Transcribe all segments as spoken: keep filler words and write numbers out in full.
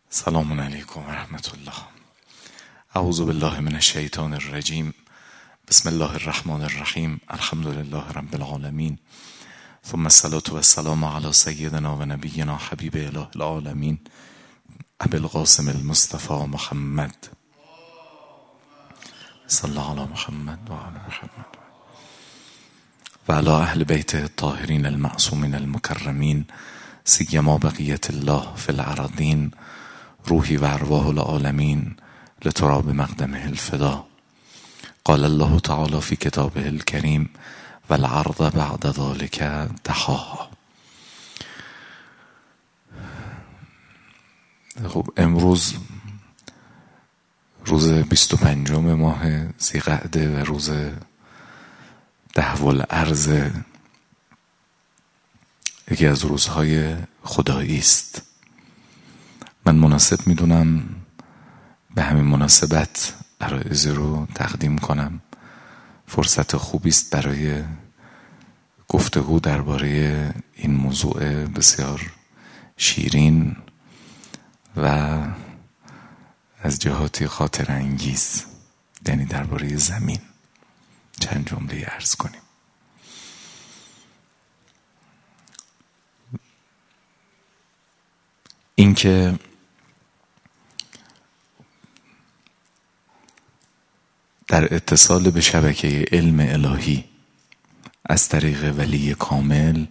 سلام علیکم و رحمت الله. اعوذ بالله من الشیطان الرجیم. بسم الله الرحمن الرحیم. الحمد لله رب العالمین، ثم الصلاة و السلام علی سیدنا و نبینا حبیب اله العالمین ابی القاسم المصطفى محمد صلی الله علی محمد و علی محمد و علی اهل بیته الطاهرین المعصومین المکرمین، سیما بقیت الله فی الارضین، روحی و ارواح العالمین لتراب مقدمه الفدا. قال الله تعالی فی کتابه الکریم والعرض بعد ذلك دحاها. خب امروز روز بیست و پنجم ماه ذی‌قعده و روز دحو الارض، یکی از روزهای خدایی است. من مناسب میدونم به همین مناسبت عرایضی رو تقدیم کنم. فرصت خوبی است برای گفتگو درباره این موضوع بسیار شیرین و از جهاتی خاطر انگیز، یعنی درباره زمین چند جمله عرض کنیم. اینکه در اتصال به شبکه علم الهی از طریق ولی کامل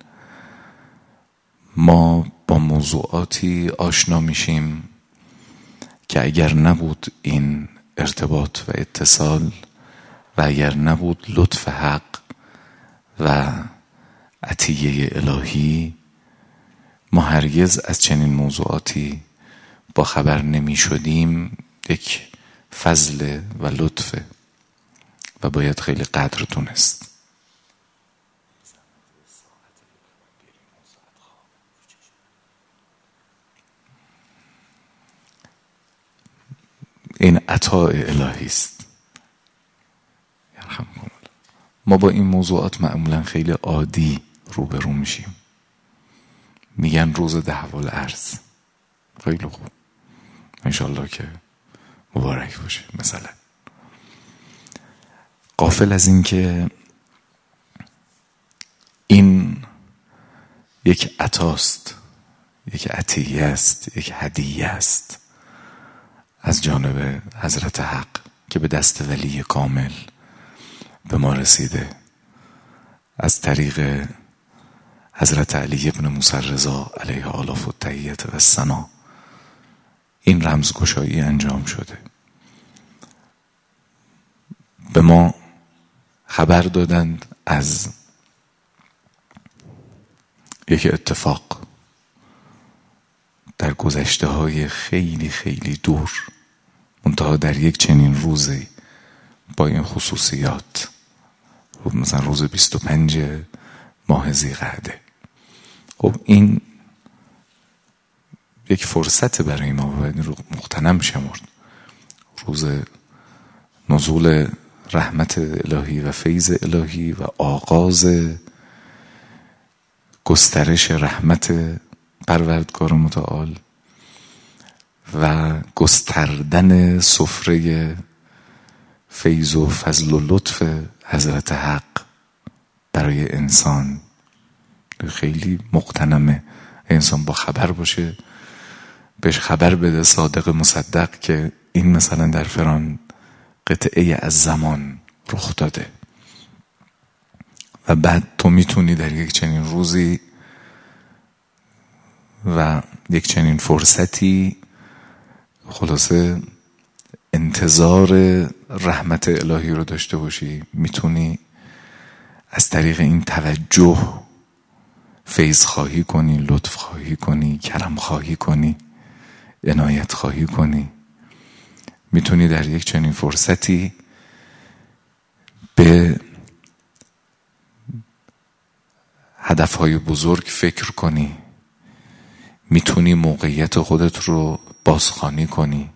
ما با موضوعاتی آشنا میشیم که اگر نبود این ارتباط و اتصال و اگر نبود لطف حق و عطیه الهی، ما هرگز از چنین موضوعاتی با خبر نمی شدیم. یک فضل و لطف و باید خیلی قدر دونست. این عطاء الهی است. ما با این موضوعات معمولا خیلی عادی روبرو میشیم. میگن روز دحو الارض، خیلی خوب، انشالله که مبارک باشه. مثلا غافل از این که این یک عطاست، یک عطیه است، یک هدیه است از جانب حضرت حق که به دست ولی کامل به ما رسیده از طریق حضرت علی ابن موسی رضا علیه آلاف التحیة و الثنا. این رمزگشایی انجام شده. به ما خبر دادند از یک اتفاق در گذشته های خیلی خیلی دور، منتها در یک چنین روزی با این خصوصیات، مثلا روز بیست و پنج ماه ذی‌قعده. خب این یک فرصت برای ما باید این رو مغتنم شمرد. روز نزول رحمت الهی و فیض الهی و آغاز گسترش رحمت پروردگار متعال و گستردن سفره فیض و فضل و لطف حضرت حق برای انسان. خیلی مغتنمه انسان با خبر باشه، بهش خبر بده صادق مصدق که این مثلا در فلان قطعه از زمان رخ داده و بعد تو میتونی در یک چنین روزی و یک چنین فرصتی خلاصه انتظار رحمت الهی رو داشته باشی. میتونی از طریق این توجه فیض خواهی کنی، لطف خواهی کنی، کرم خواهی کنی، عنایت خواهی کنی. میتونی در یک چنین فرصتی به هدفهای بزرگ فکر کنی. میتونی موقعیت خودت رو بازخوانی کنی.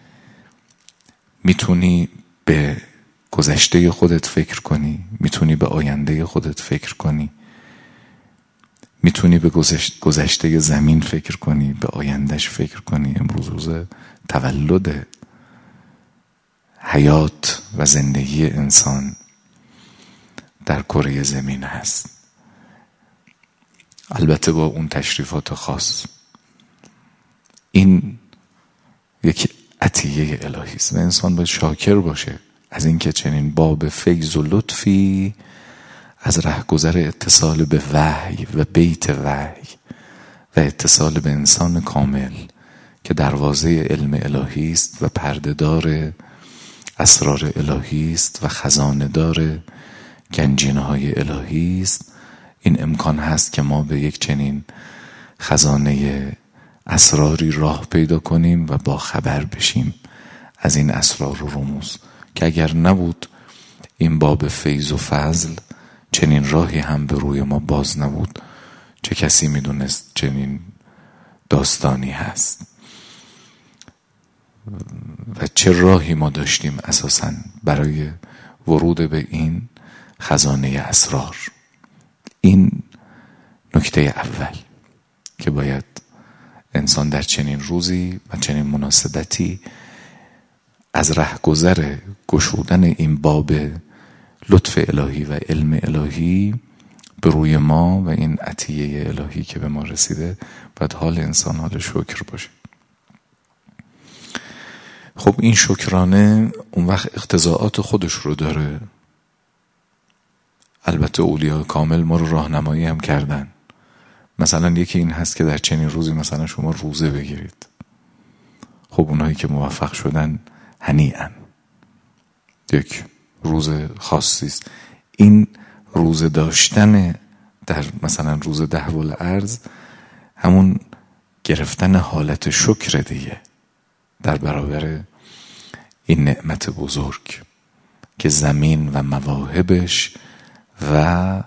میتونی به گذشته خودت فکر کنی. میتونی به آینده خودت فکر کنی. میتونی به گذشته زمین فکر کنی، به آیندهش فکر کنی. امروز روز تولد حیات و زندگی انسان در کره زمین هست، البته با اون تشریفات خاص. این یک عطیه الهی است و انسان باید شاکر باشه از اینکه چنین باب فیض و لطفی از رهگذر اتصال به وحی و بیت وحی و اتصال به انسان کامل که دروازه علم الهی است و پرده‌دار اسرار الهی است و خزانه‌دار گنجینه‌های الهی است، این امکان هست که ما به یک چنین خزانه اسراری راه پیدا کنیم و با خبر بشیم از این اسرار و رموز که اگر نبود این باب فیض و فضل، چنین راهی هم به روی ما باز نبود. چه کسی میدونست چنین داستانی هست و چه راهی ما داشتیم اساساً برای ورود به این خزانه اسرار. این نکته اول که باید انسان در چنین روزی و چنین مناسبتی از رهگذر گشودن این باب لطف الهی و علم الهی به روی ما و این عطیه الهی که به ما رسیده، باید حال انسان حال شکر باشه. خب این شکرانه اون وقت اقتضاعات خودش رو داره. البته اولیاء کامل ما رو راهنمایی هم کردن. مثلا یکی این هست که در چنین روزی مثلا شما روزه بگیرید. خب اونایی که موفق شدن هنیئا، یک روز خاصی است. این روزه داشتن در مثلا روز ده والارض همون گرفتن حالت شکر دیگه در برابر این نعمت بزرگ که زمین و مواهبش و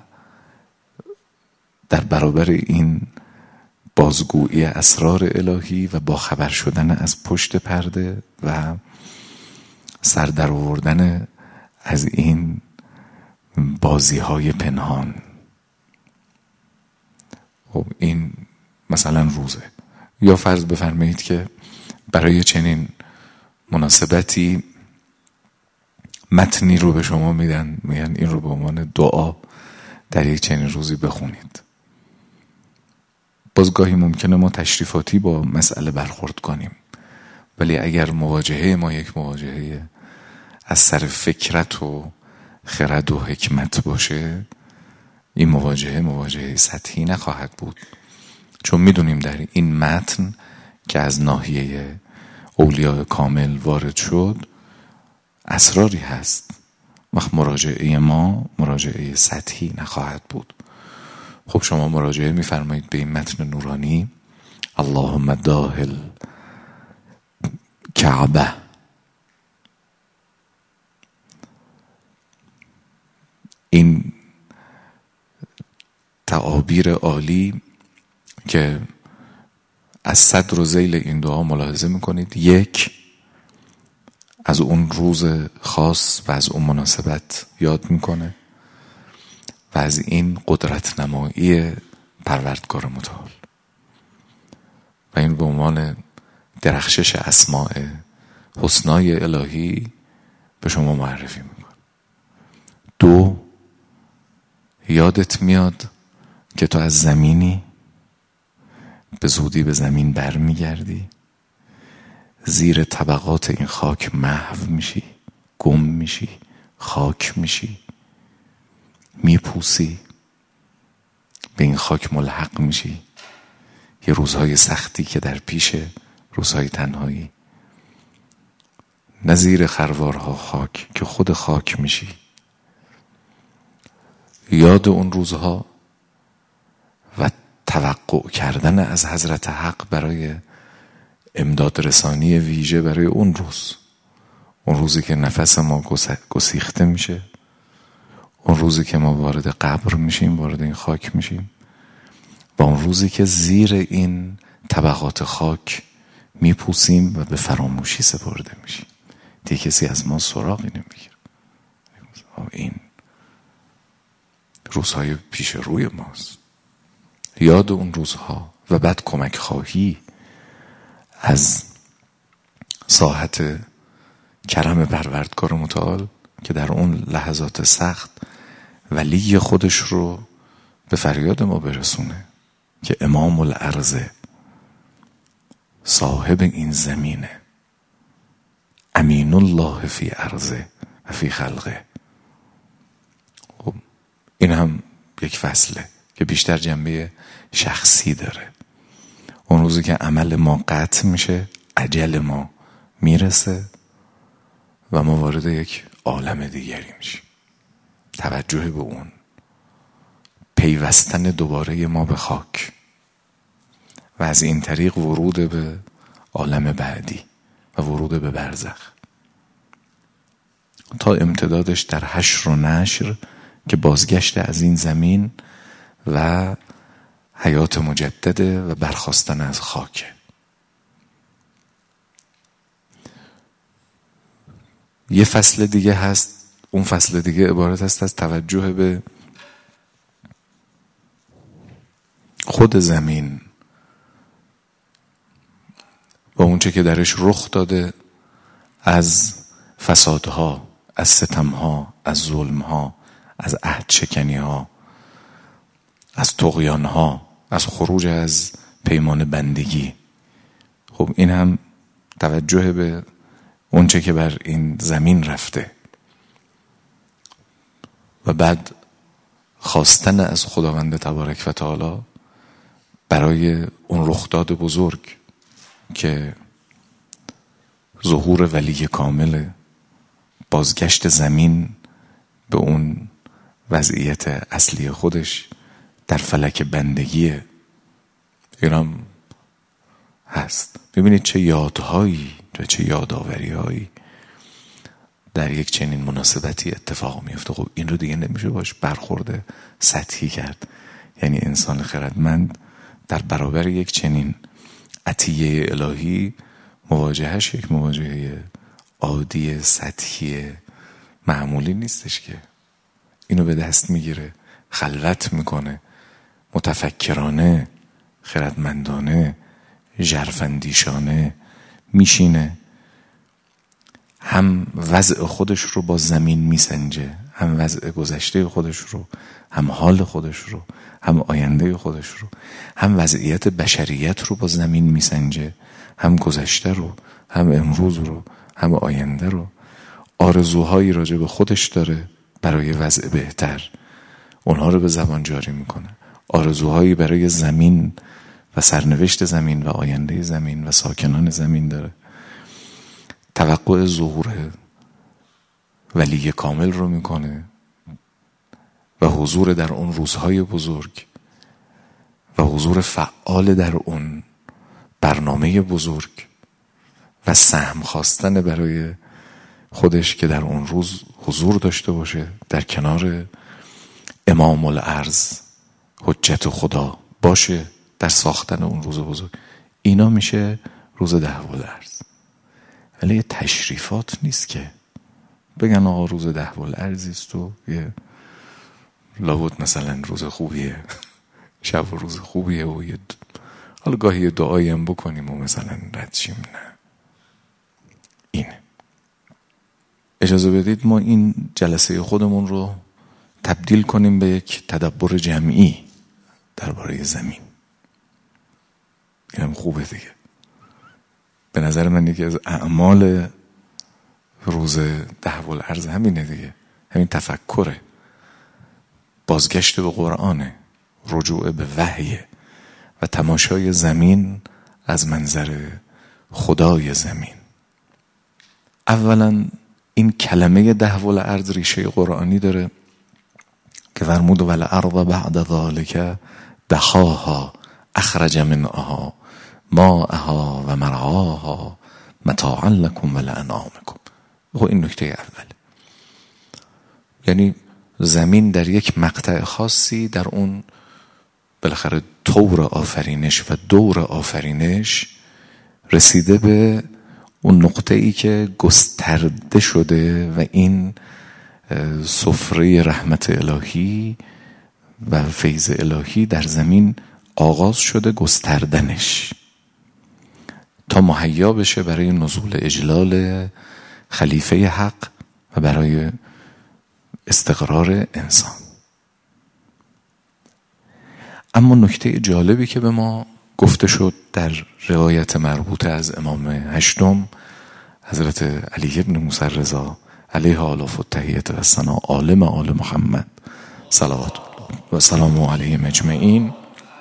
در برابر این بازگویی اسرار الهی و با خبر شدن از پشت پرده و سر در آوردن از این بازی های پنهان. خب این مثلا روزه. یا فرض بفرمایید که برای چنین مناسبتی متنی رو به شما میدن، میگن این رو به عنوان دعا در یک چنین روزی بخونید. باز گاهی ممکنه ما تشریفاتی با مسئله برخورد کنیم، ولی اگر مواجهه ما یک مواجهه از سر فکرت و خرد و حکمت باشه، این مواجهه مواجهه سطحی نخواهد بود، چون میدونیم در این متن که از ناحیه اولیاء کامل وارد شد اسراری هست. وقت مراجعه ما مراجعه سطحی نخواهد بود. خب شما مراجعه میفرمایید به این متن نورانی: اللهم داخل کعبه، این تعابیر عالی که از صدر و ذیل این دعا ملاحظه میکنید، یک از اون روز خاص و از اون مناسبت یاد میکنه و از این قدرت نمایی پروردگار متعال و این به عنوان درخشش اسماء حسنای الهی به شما معرفی میکنه. دو، یادت میاد که تو از زمینی، به زودی به زمین برمیگردی، زیر طبقات این خاک محو میشی، گم میشی، خاک میشی، میپوسی، به این خاک ملحق میشی. یه روزهای سختی که در پیشه، روزهای تنهایی، نه زیر خروارها خاک که خود خاک میشی. یاد اون روزها و توقع کردن از حضرت حق برای امداد رسانی ویژه برای اون روز، اون روزی که نفس ما گسیخته میشه، اون روزی که ما وارد قبر میشیم، وارد این خاک میشیم، و اون روزی که زیر این طبقات خاک میپوسیم و به فراموشی سپرده میشیم. دیگه کسی از ما سراغی نمیگیره. این روزهای پیش روی ماست. یاد اون روزها و بعد کمک خواهی از ساحت کرم پروردگار متعال که در اون لحظات سخت ولی خودش رو به فریاد ما برسونه که امام الارض، صاحب این زمینه، امین الله فی ارضه و فی خلقه. خب این هم یک فصله که بیشتر جنبه شخصی داره. اون روزی که عمل ما قطع میشه، اجل ما میرسه و ما وارد یک عالم دیگری میشیم. توجه به اون پیوستن دوباره ما به خاک و از این طریق ورود به عالم بعدی و ورود به برزخ تا امتدادش در حشر و نشر که بازگشت از این زمین و حیات مجدده و برخاستن از خاک. یه فصل دیگه هست. اون فصل دیگه عبارت است از توجه به خود زمین و اونچه که درش رخ داده از فسادها، از ستمها، از ظلمها، از عهد شکنیها، از طغیانها، از خروج از پیمان بندگی. خب این هم توجه به اونچه که بر این زمین رفته و بعد خواستن از خداوند تبارک و تعالی برای اون رخداد بزرگ که ظهور ولی کامل، بازگشت زمین به اون وضعیت اصلی خودش در فلک بندگیه. اینم هست. ببینید چه یادهایی و چه یادآوری‌هایی در یک چنین مناسبتی اتفاق میفته. خب این رو دیگه نمیشه باش برخورد سطحی کرد. یعنی انسان خردمند در برابر یک چنین عطیه الهی مواجهش یک مواجهه عادی سطحی معمولی نیستش که اینو به دست میگیره، خلوت میکنه، متفکرانه، خردمندانه، ژرفاندیشانه میشینه، هم وضع خودش رو با زمین میسنجه، هم وضع گذشته خودش رو، هم حال خودش رو، هم آینده خودش رو، هم وضعیت بشریت رو با زمین میسنجه، هم گذشته رو، هم امروز رو، هم آینده رو. آرزوهایی راجع به خودش داره برای وضع بهتر، اونها رو به زبان جاری میکنه. آرزوهایی برای زمین و سرنوشت زمین و آینده زمین و ساکنان زمین داره. توقع ظهور ولی کامل رو میکنه و حضور در اون روزهای بزرگ و حضور فعال در اون برنامه بزرگ و سهم خواستن برای خودش که در اون روز حضور داشته باشه در کنار امام الارض، حجت خدا باشه در ساختن اون روز بزرگ. اینا میشه روز دهو الارض. ولی یه تشریفات نیست که بگن آقا روز دهو الارض است و یه لابد مثلا روز خوبیه، شب و روز خوبیه و یه حالا گاهی یه دعایی هم بکنیم و مثلا رد شیم. نه، اینه. اجازه بدید ما این جلسه خودمون رو تبدیل کنیم به یک تدبر جمعی درباره زمین. اینم خوبه دیگه. به نظر من یکی از اعمال روز دهو الارض همینه دیگه، همین تفکره، بازگشت به قرآنه، رجوع به وحیه و تماشای زمین از منظر خدای زمین. اولا این کلمه دهو الارض ریشه قرآنی داره که فرمود والارض بعد ذلك دحاها اخرج منها ماءها و مرعاها متاعا لكم ولانعامكم. خب این نکته اول. یعنی زمین در یک مقطع خاصی در اون بالاخره طور آفرینش و دور آفرینش رسیده به اون نقطه ای که گسترده شده و این سفره رحمت الهی و فیض الهی در زمین آغاز شده گستردنش تا مهیا بشه برای نزول اجلال خلیفه حق و برای استقرار انسان. اما نکته جالبی که به ما گفته شد در روایت مربوطه از امام هشتم حضرت علی بن موسی رضا علیه آلاف التحیت و ثنا، عالم آل محمد صلوات الله و سلام علیه مجمعین،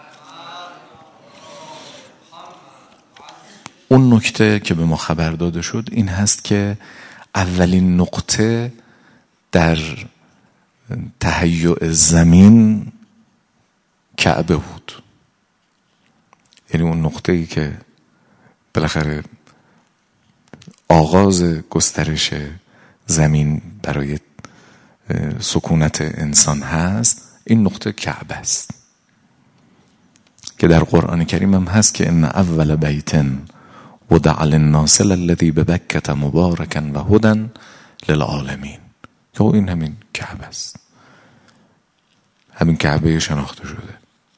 اون نکته که به ما خبر داده شد این هست که اولین نقطه در تهیع زمین کعبه بود. یعنی اون نقطه ای که بالاخره آغاز گسترش زمین برای سکونت انسان هست، این نقطه کعبه است که در قرآن کریم هم هست که ان اول بیت وضع للناس الذی ببکة مبارکا و هدی للعالمین، که این همین کعبه است، همین کعبه شناخته شده.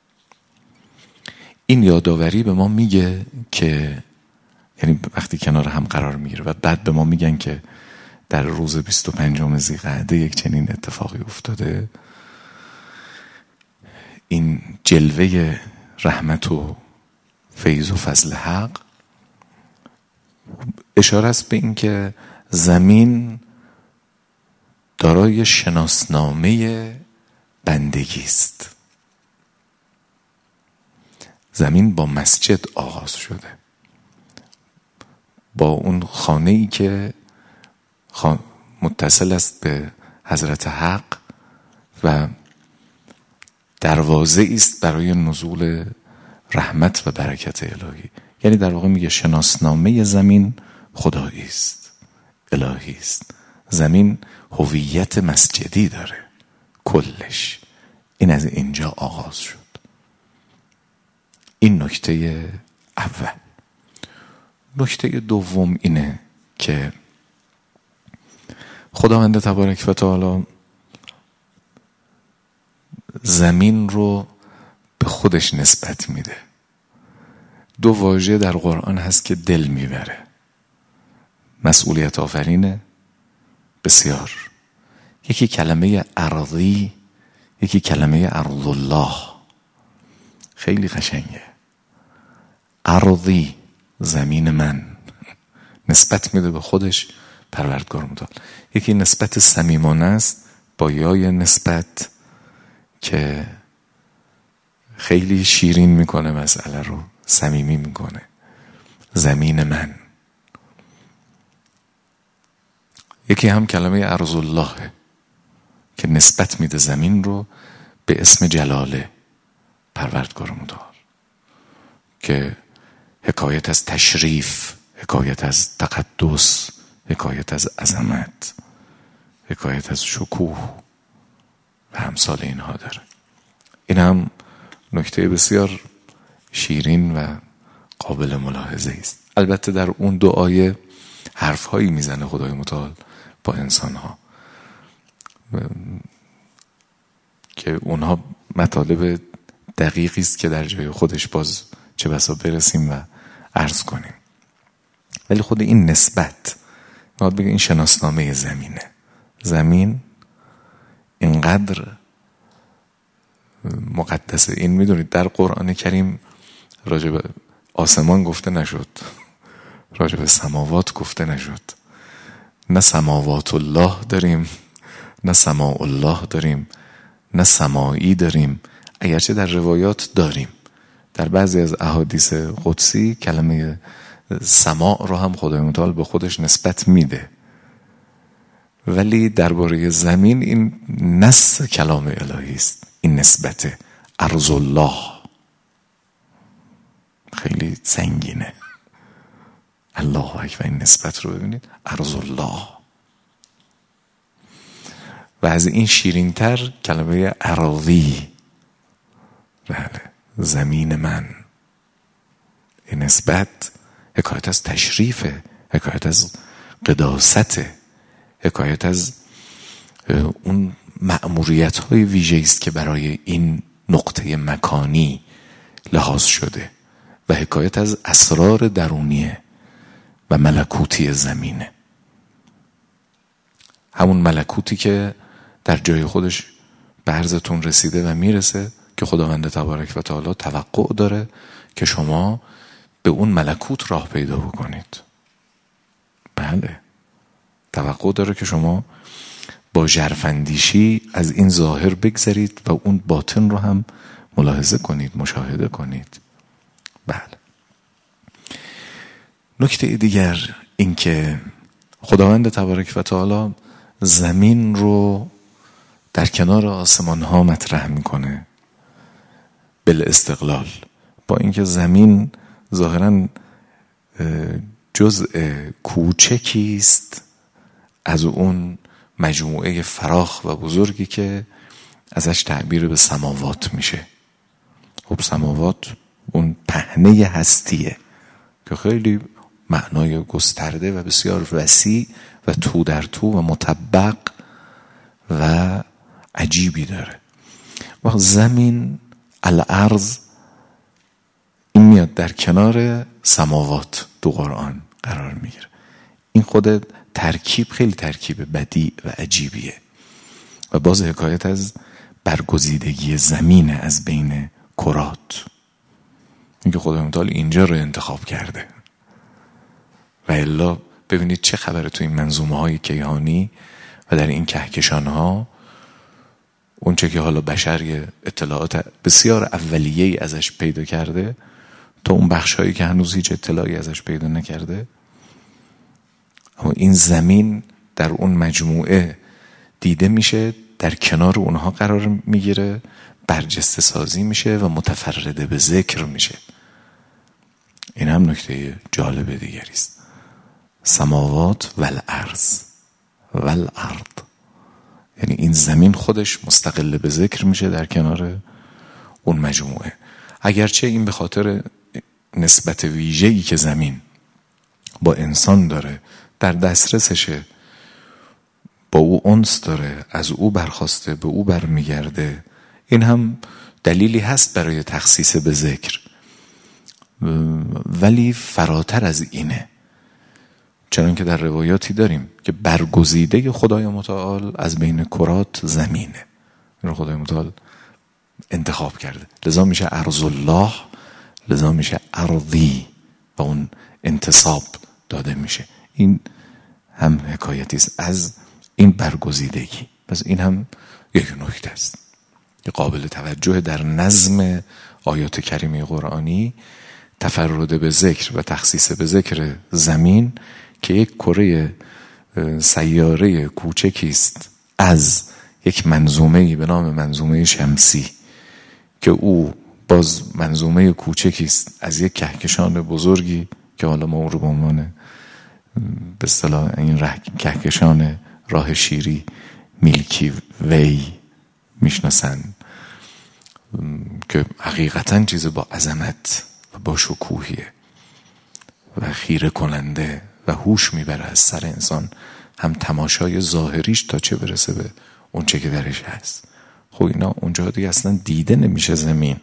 این یادآوری به ما میگه که یعنی وقتی کنار هم قرار میگیره و بعد به ما میگن که در روز بیست و پنجم ذی‌قعده یک چنین اتفاقی افتاده، این جلوه رحمت و فیض و فضل حق اشاره است به این که زمین دارای شناسنامه بندگی است. زمین با مسجد آغاز شده، با اون خانه‌ای که متصل است به حضرت حق و دروازه است برای نزول رحمت و برکت الهی. یعنی در واقع میگه شناسنامه زمین خدایی است، الهی است. زمین هویت مسجدی داره کلش. این از اینجا آغاز شد. این نکته اول. نکته دوم اینه که خداوند تبارک و تعالی زمین رو به خودش نسبت میده. دو واژه در قرآن هست که دل میبره، مسئولیت آفرینه بسیار. یکی کلمه ارضی، یکی کلمه ارض الله. خیلی قشنگه. ارضی، زمین من، نسبت میده به خودش پروردگار متعال. یکی نسبت صمیمانه است با یای نسبت که خیلی شیرین میکنه مسئله رو، صمیمی میکنه. زمین من. یکی هم کلمه ارض الله که نسبت میده زمین رو به اسم جلاله پروردگار متعال، که حکایت از تشریف، حکایت از تقدس، حکایت از عظمت، حکایت از شکوه و همثال اینها داره. این هم نکته بسیار شیرین و قابل ملاحظه است. البته در اون دو آیه حرفهایی میزنه خدای متعال با انسانها که اونها مطالب دقیقی است که در جای خودش باز چه بسا برسیم و عرض کنیم. ولی خود این نسبت باید بگه این شناسنامه زمینه. زمین اینقدر مقدسه. این میدونید در قرآن کریم راجع به آسمان گفته نشد، راجع به سماوات گفته نشد. نه سماوات الله داریم، نه سماع الله داریم، نه سماعی داریم، اگرچه در روایات داریم. در بعضی از احادیث قدسی کلمه سماع رو هم خدای متعال به خودش نسبت میده، ولی درباره زمین این نص کلام الهی است. این نسبت ارض الله خیلی سنگینه. الله اکبر. این نسبت رو ببینید، ارض الله. و از این شیرین‌تر کلمه اراضی، بله، زمین من. این نسبت حکایت از تشریفه، حکایت از قداسته، حکایت از اون مأموریت های ویژه‌ای است که برای این نقطه مکانی لحاظ شده و حکایت از اسرار درونیه و ملکوتی زمینه. همون ملکوتی که در جای خودش به عرضتون رسیده و میرسه که خداوند تبارک و تعالی توقع داره که شما به اون ملکوت راه پیدا بکنید. بله، توقع داره که شما با ژرفاندیشی از این ظاهر بگذرید و اون باطن رو هم ملاحظه کنید، مشاهده کنید. بله. نکته دیگر این که خداوند تبارک و تعالی زمین رو در کنار آسمان ها مطرح میکنه بالاستقلال، با اینکه زمین ظاهراً جزء کوچکی است از اون مجموعه فراخ و بزرگی که ازش تعبیر به سماوات میشه. خب سماوات اون پهنه هستیه که خیلی معنای گسترده و بسیار وسیع و تو در تو و مطبق و عجیبی داره. و زمین الارض این میاد در کنار سماوات دو قرآن قرار میگیره. این خود ترکیب خیلی ترکیب بدیع و عجیبیه و باز حکایت از برگزیدگی زمین از بین کرات. اینکه خدای متعال اینجا رو انتخاب کرده و الا ببینید چه خبره تو این منظومه های کیهانی و در این کهکشان ها، اون چه که حالا بشر یه اطلاعات بسیار اولیه‌ای ازش پیدا کرده تا اون بخش هایی که هنوز هیچ اطلاعی ازش پیدا نکرده، اما این زمین در اون مجموعه دیده میشه، در کنار اونها قرار میگیره، برجسته سازی میشه و متفرده به ذکر میشه. این هم نکته جالب دیگری است. سماوات و الارض و الارض، یعنی این زمین خودش مستقل به ذکر میشه در کنار اون مجموعه. اگرچه این به خاطر نسبت ویژه‌ای که زمین با انسان داره، در دسترسشه، با او انس داره، از او برخواسته، به او برمیگرده، این هم دلیلی هست برای تخصیص به ذکر، ولی فراتر از اینه. چون که در روایاتی داریم که برگزیده خدای متعال از بین کرات زمینه، این خدای متعال انتخاب کرده، لذا میشه ارض الله، لذا میشه ارضی و اون انتصاب داده میشه. این هم حکایتی است از این برگزیدگی. پس این هم یک نکته است قابل توجه در نظم آیات کریمه قرآنی، تفرد به ذکر و تخصیص به ذکر زمین که یک کره سیاره کوچکی است از یک منظومه‌ای به نام منظومه شمسی که او باز منظومه کوچکی است از یک کهکشان بزرگی که حالا ما اون رو به عنوان به اصطلاح این کهکشان راه شیری میلکی وی میشناسن، که حقیقتا چیز با عظمت و با شکوهیه و خیره کننده و هوش میبره از سر انسان، هم تماشای ظاهریش تا چه برسه به اون چه که درش هست. خب اینا اونجا دیگه اصلا دیده نمیشه. زمین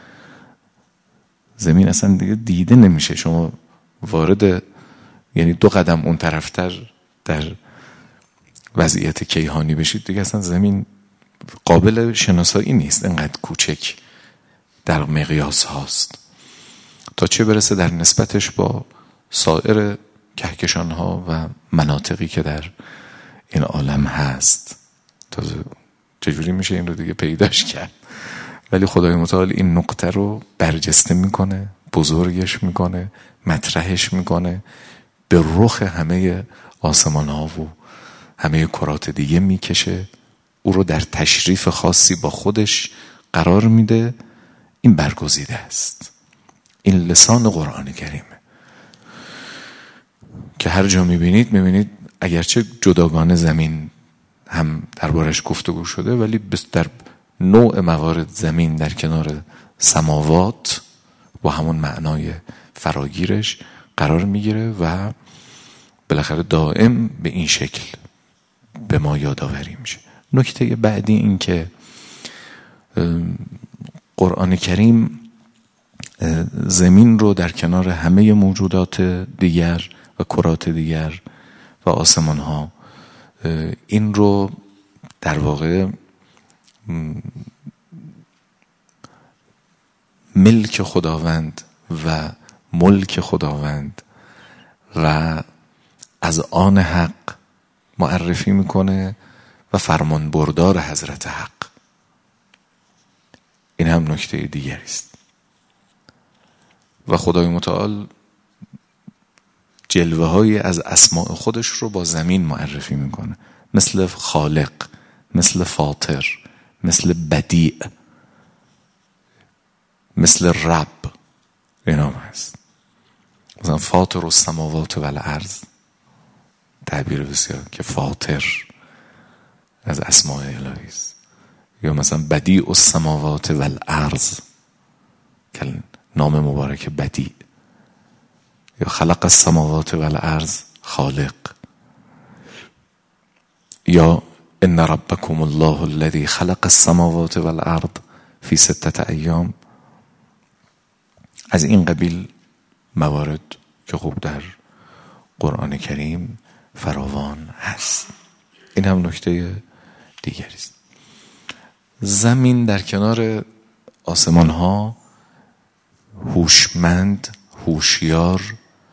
زمین اصلا دیگه دیده نمیشه. شما وارد یعنی دو قدم اون طرفتر در وضعیت کیهانی بشید دیگه اصلا زمین قابل شناسایی نیست، انقدر کوچک در مقیاس هاست، تا چه برسه در نسبتش با سایر کهکشان ها و مناطقی که در این عالم هست. تازه چجوری میشه این رو دیگه پیداش کرد؟ ولی خدای متعال این نقطه رو برجسته میکنه، بزرگش میکنه، مطرحش میکنه، به رخ همه آسمان ها و همه کرات دیگه میکشه، او رو در تشریف خاصی با خودش قرار میده. این برگزیده است. این لسان قرآن کریمه که هر جا میبینید میبینید اگرچه جداگانه زمین هم دربارش گفتگو شده، ولی در نوع موارد زمین در کنار سماوات با همون معنای فراگیرش قرار میگیره و بالاخره دائم به این شکل به ما یادآوری میشه. نکته بعدی این که قرآن کریم زمین رو در کنار همه موجودات دیگر و کرات دیگر و آسمان ها، این رو در واقع ملک خداوند و ملک خداوند و از آن حق معرفی میکنه و فرمان بردار حضرت حق. این هم نکته دیگری است. و خدای متعال جلوه های از اسماء خودش رو با زمین معرفی میکنه، مثل خالق، مثل فاطر، مثل بدیع، مثل رب. این هم هست. مثلا فاطر السماوات و الارض، تعبیر بسیار که فاطر از اسماء الهی است. یا مثلا بدیع السماوات و الارض که نام مبارک بدیع. یا خلق السماوات و الارض خالق. یا ان ربکم الله الذی خلق السماوات و الارض فی ستة ایام. از این قبیل موارد که خوب در قرآن کریم فراوان هست. این هم نکته دیگری است. زمین در کنار آسمان ها هوشمند، هوشیار،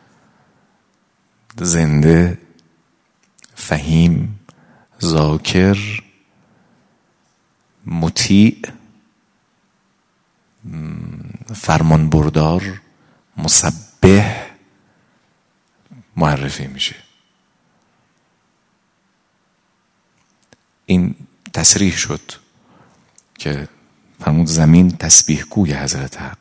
زنده، فهیم، ذاکر، مطیع، فرمان بردار، مسبح معرفی میشه. این تصریح شد که فرمود زمین تسبیح گوی حضرت حق.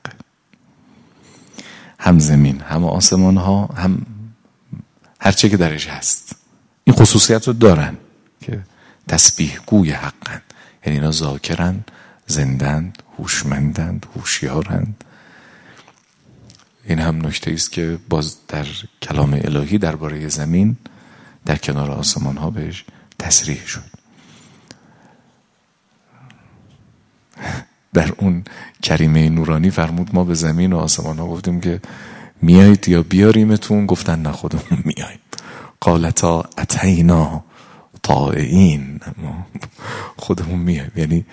هم زمین، هم آسمان ها، هم هرچه که درش هست این خصوصیت رو دارن که تسبیح گوی حقن. یعنی اینا ذاکرن، زندند، هوشمندند، هوشیارند. این هم نکته است که باز در کلام الهی درباره زمین در کنار آسمان ها بهش تصریح شد. در اون کریمه نورانی فرمود ما به زمین و آسمان ها گفتیم که میایید یا بیاریمتون؟ گفتن نه خودمون میاییم. قالتا اتینا طائعین، ما خودمون میاییم. یعنی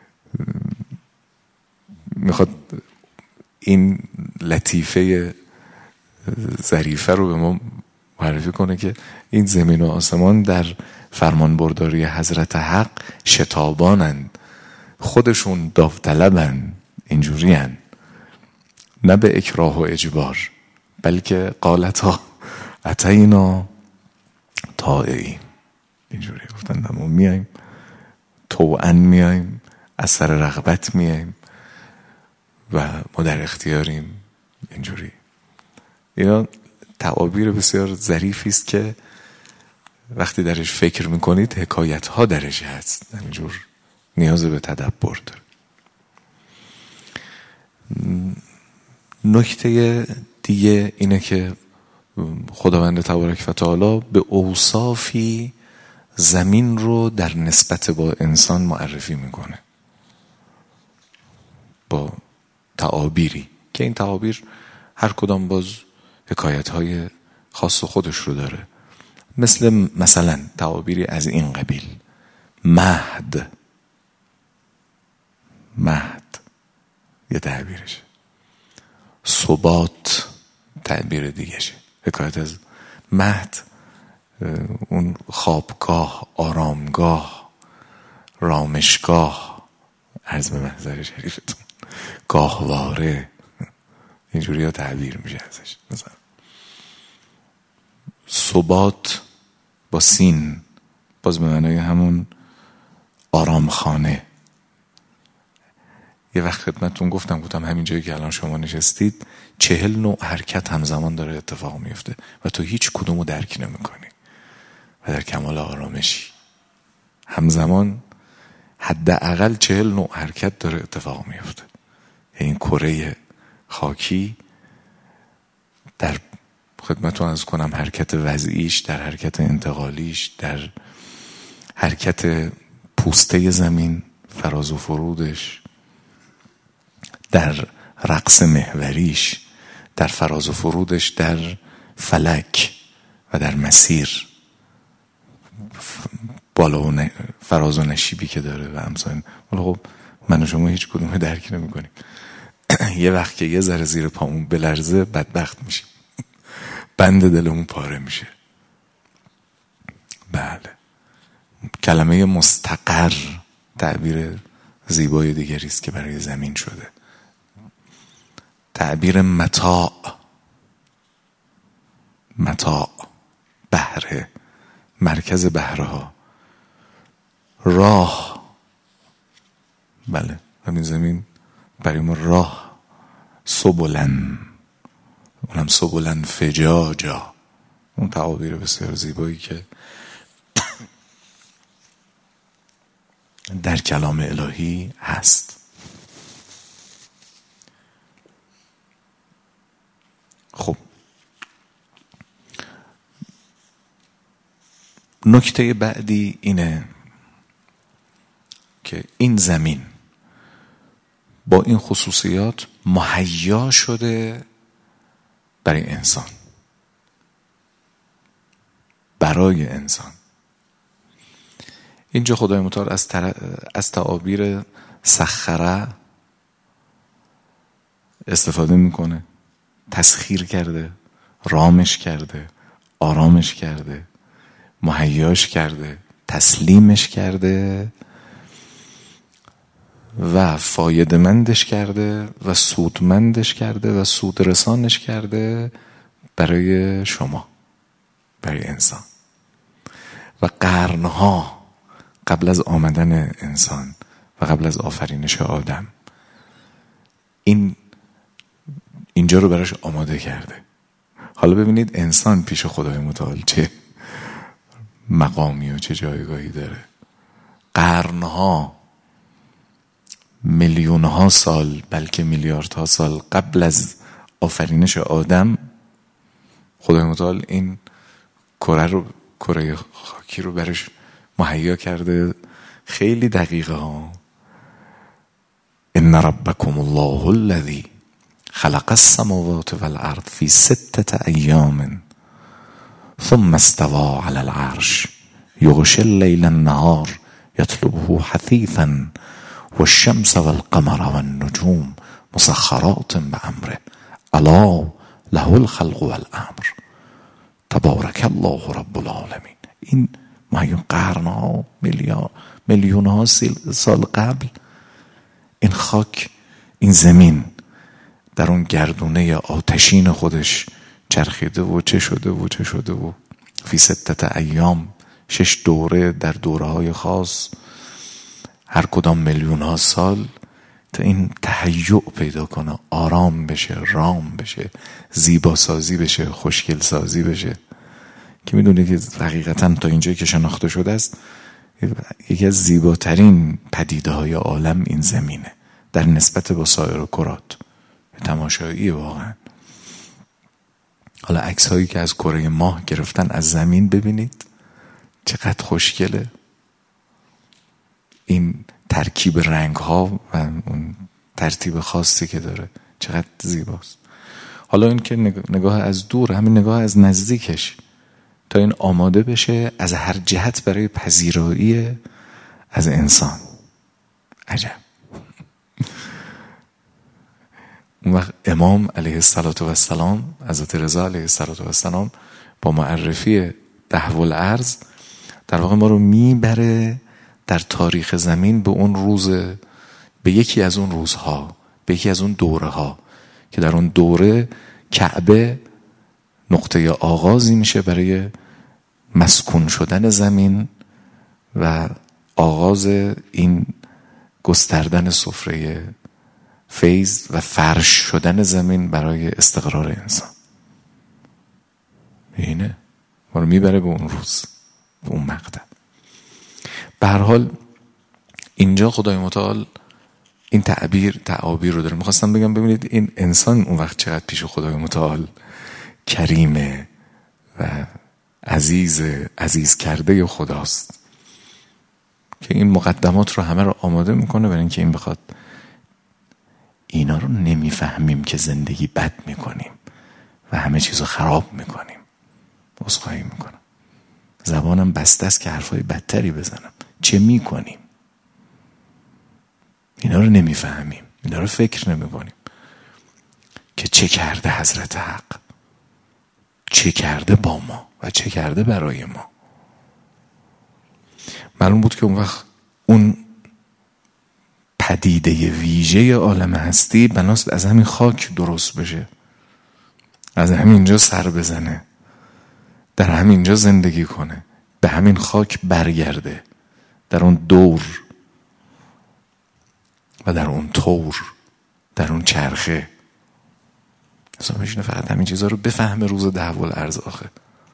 میخواد این لطیفه ظریفه رو به ما معرفی کنه که این زمین و آسمان در فرمان برداری حضرت حق شتابانند، خودشون داوطلبن، اینجورین، نه به اکراه و اجبار، بلکه قالتا اتینا طائعین. اینجوری گفتن ما میایم، طوعا میایم، از سر رغبت میایم و ما در اختیاریم. اینجوری. اینا تعابیر بسیار ظریفی است که وقتی درش فکر میکنید حکایت ها درش هست. اینجور نیاز به تدبر داره. نکته دیگه اینه که خداوند تبارک و تعالی به اوصافی زمین رو در نسبت با انسان معرفی میکنه با تعابیری که این تعابیر هر کدام باز حکایت‌های خاص خودش رو داره. مثل مثلا تعابیری از این قبیل: مهد. مهد یه تعبیرشه. ثبات تعبیر دیگهشه. حکایت از مهد، اون خوابگاه، آرامگاه، رامشگاه، عرض به محضر شریفتون، گاهواره، اینجوری ها تعبیر میشه ازش. مثلا ثبات با سین، باز به معنای همون آرامخانه. یه وقت خدمتتون گفتم گفتم همین جایی که الان شما نشستید چهل نوع حرکت همزمان داره اتفاق میفته و تو هیچ کدومو درک نمیکنی و در کمال آرامشی. همزمان حداقل چهل نوع حرکت داره اتفاق میفته. این کره خاکی در خدمتتون عرض کنم حرکت وضعیش، در حرکت انتقالیش، در حرکت پوسته زمین، فراز و فرودش، در رقص محوریش، در فراز و فرودش در فلک و در مسیر، بالا و ن... فراز و نشیبی که داره و امثال. ولی خب من و شما هیچ کدوم درک نمی کنیم. یه وقت که یه ذره زیر پامون بلرزه بدبخت میشیم، بند دلمون پاره میشه. بله، کلمه مستقر تعبیر زیبای دیگری است که برای زمین شده. تعبیر متاع، متاع، بهره، مرکز بهره ها، راه. بله، همین زمین برای ما راه، سبلن، اونم سبلن فجاجا، اون تعابیر بسیار زیبایی که در کلام الهی هست. خب نکته بعدی اینه که این زمین با این خصوصیات مهیا شده برای انسان، برای انسان. اینجا خدای متعال از, تر... از تعابیر سخره استفاده میکنه. تسخیر کرده، رامش کرده، آرامش کرده، مهیاش کرده، تسلیمش کرده و فایده‌مندش کرده و سودمندش کرده و سودرسانش کرده برای شما، برای انسان. و قرنها قبل از آمدن انسان و قبل از آفرینش آدم این اینجا رو براش آماده کرده. حالا ببینید انسان پیش خدای متعال چه مقامی و چه جایگاهی داره. قرنها، میلیونها سال، بلکه میلیاردها سال قبل از آفرینش آدم خدای متعال این کره رو، کره خاکی رو برش مهیا کرده. خیلی دقیقه ها. ان ربکم الله الذی خلق السماوات والارض فی ستة ایام ثم استوى على العرش یغشی اللیل النهار یطلبه حثیثا والشمس والقمر والنجوم مسخرات بأمره الا له الخلق والامر تبارک الله رب العالمین. این مایون قرنها، میلیون میلیونها سال قبل این خاک، این زمین در اون گردونه آتشین خودش چرخیده و چه شده و چه شده و فی ستت ایام، شش دوره در دوره های خاص، هر کدام میلیون ها سال، تا این تهیع پیدا کنه، آرام بشه، رام بشه، زیبا سازی بشه، خوشگل سازی بشه. که میدونید که حقیقتا تا اینجایی که شناخته شده است یکی از زیباترین پدیده های عالم این زمینه در نسبت با سایر کرات. تماشاییه واقعا. حالا عکس هایی که از کره ماه گرفتن از زمین ببینید چقدر خوشگله. این ترکیب رنگ ها و اون ترتیب خاصی که داره چقدر زیباست. حالا این که نگاه از دور، همین نگاه از نزدیکش، تا این آماده بشه از هر جهت برای پذیرایی از انسان. عجب. اون وقت امام علیه السلام، حضرت رضا علیه السلام با معرفی دهو الارض در واقع ما رو میبره در تاریخ زمین به اون روز، به یکی از اون روزها، به یکی از اون دوره ها که در اون دوره کعبه نقطه آغازی میشه برای مسکون شدن زمین و آغاز این گستردن سفره فیض و فرش شدن زمین برای استقرار انسان. اینه ما رو میبره به اون روز، به اون مقطع. به هر حال اینجا خدای متعال این تعبیر تعابیر رو داره. میخواستم بگم ببینید این انسان اون وقت چقدر پیش خدای متعال کریمه و عزیز عزیز کرده خداست که این مقدمات رو همه رو آماده میکنه برای اینکه این بخواد اینا رو نمیفهمیم که زندگی بد میکنیم و همه چیز رو خراب میکنیم. عذرخواهی میکنم، زبانم بسته است که حرفای بدتری بزنم. چه میکنیم؟ اینا رو نمیفهمیم، اینا رو فکر نمیکنیم که چه کرده حضرت حق، چه کرده با ما و چه کرده برای ما. معلوم بود که اون وقت اون پدیده ویژه عالم هستی بناست از همین خاک درست بشه، از همینجا سر بزنه، در همینجا زندگی کنه، به همین خاک برگرده، در اون دور و در اون طور، در اون چرخه. اصلا بشینه فقط همین چیزا رو بفهمه روز تحول ارز. آخه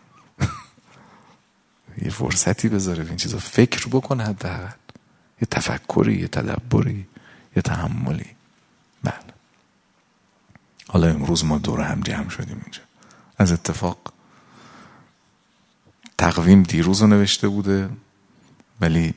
یه فرصتی بذاره این چیزا فکر بکنه، حداقل یه تفکری، یه تدبری، یه تحملی. بله. حالا امروز ما دور هم جمع شدیم اینجا. از اتفاق تقویم دیروز رو نوشته بوده، ولی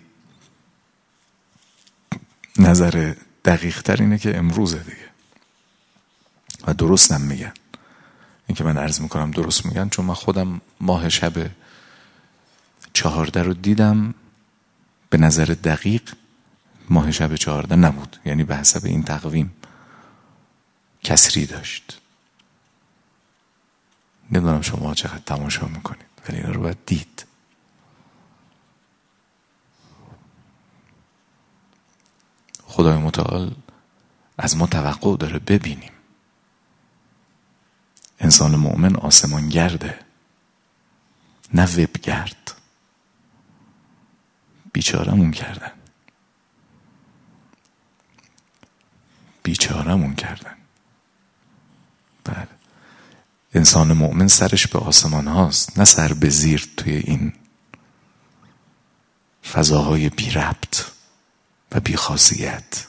نظر دقیق تر اینه که امروزه دیگه. و درستم میگن. این که من عرض میکنم درست میگن، چون من خودم ماه شب چهارده رو دیدم، به نظر دقیق ماه شب چهارده نبود، یعنی به حسب این تقویم کسری داشت. نمیدونم شما چقدر تماشا میکنید، ولی اینا رو باید دید. خدای متعال از ما توقع داره ببینیم. انسان مؤمن آسمان گرده، نه وب گرد. بیچارمون کردن، بیچارمون کردن. بله. انسان مؤمن سرش به آسمان هاست، نه سر به زیر توی این فضاهای بی ربط و بی خاصیت.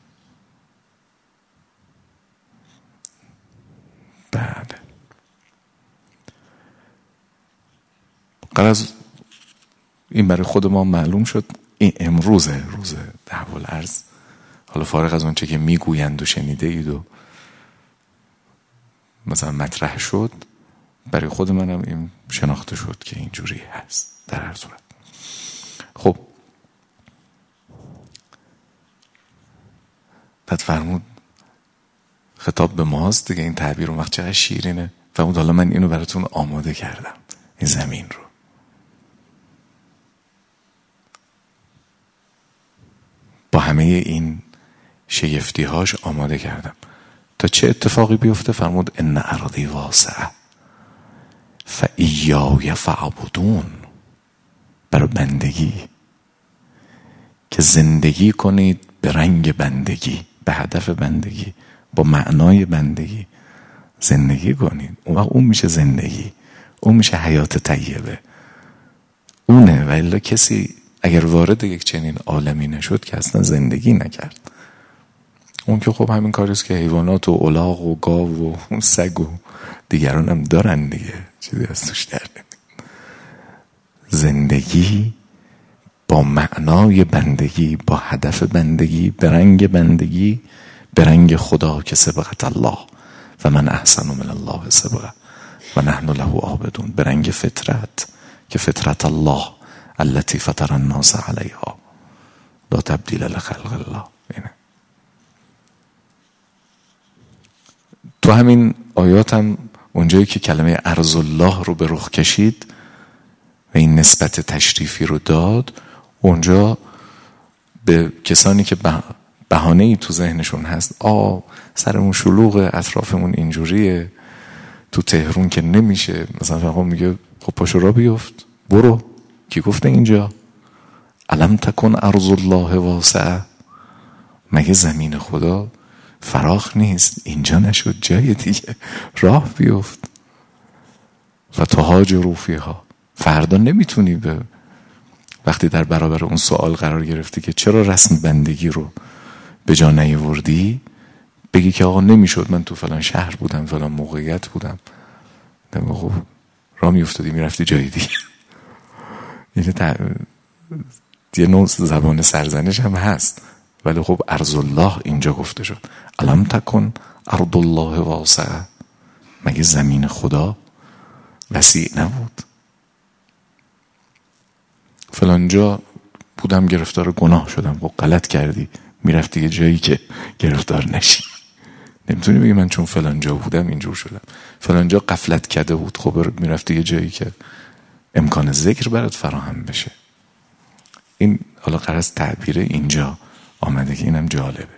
بله. قرار این برای خود ما معلوم شد. این امروزه، روز تحول ارز. حالا فارغ از اون چه که میگویند و شنیده اید و مثلا مطرح شد، برای خود منم این شناخته شد که اینجوری هست. در هر صورت خب بعد فرمود خطاب به ماست دیگه. این تعبیر اون وقت چقدر شیرینه. فرمود حالا من اینو براتون آماده کردم، این زمین رو. با همه این شگفتی هاش آماده کردم تا چه اتفاقی بیفته. فرمود ان ارضی واسعه فایای فاعبدون. برای بندگی، که زندگی کنید به رنگ بندگی، به هدف بندگی، با معنای بندگی زندگی کنید. اون وقت اون میشه زندگی، اون میشه حیات طیبه، اونه. و الا کسی اگر وارد یک چنین عالمی نشد که اصلا زندگی نکرد، اون که خب همین کاریست که حیوانات و الاغ و گاو و سگ و دیگران هم دارن دیگه، چیزی از توش در نمید. زندگی با معنای بندگی، با هدف بندگی، به رنگ بندگی، به رنگ خدا که سبقت الله و من احسن من الله سبقه و نحن له عابدون. به رنگ فطرت که فطرت الله التي فطر الناس علیها لا تبدیل لخلق الله. اینه. تو همین آیات هم اونجایی که کلمه ارض الله رو به رخ کشید و این نسبت تشریفی رو داد، اونجا به کسانی که بهانه‌ای تو ذهنشون هست، آ سرمون شلوغه، اطرافمون اینجوریه، تو تهرون که نمیشه، مثلا فقط میگه خب پاشو را بیفت، برو. کی گفته اینجا؟ الم تکن ارض الله واسعه. مگه زمین خدا فراخ نیست؟ اینجا نشد جای دیگه راه بیفت. و تهاجروا فیها. فردا نمیتونی به وقتی در برابر اون سوال قرار گرفتی که چرا رسم بندگی رو به جا نیاوردی، بگی که آقا نمیشد، من تو فلان شهر بودم، فلان موقعیت بودم. دم خب راه میافتادی میرفتی جای دیگه. یه نوع زبان سرزنش هم هست، ولی خب ارض الله اینجا گفته شد. الم تکن ارض الله واسعه، مگه زمین خدا وسیع نبود؟ فلانجا بودم گرفتار گناه شدم. خب غلط کردی، میرفتی یه جایی که گرفتار نشی. نمیتونی بگی من چون فلانجا بودم اینجور شدم. فلانجا غفلت کرده بود، خب میرفتی یه جایی که امکان ذکر برات فراهم بشه. این حالا غرض تعبیر اینجا آمده که اینم جالبه.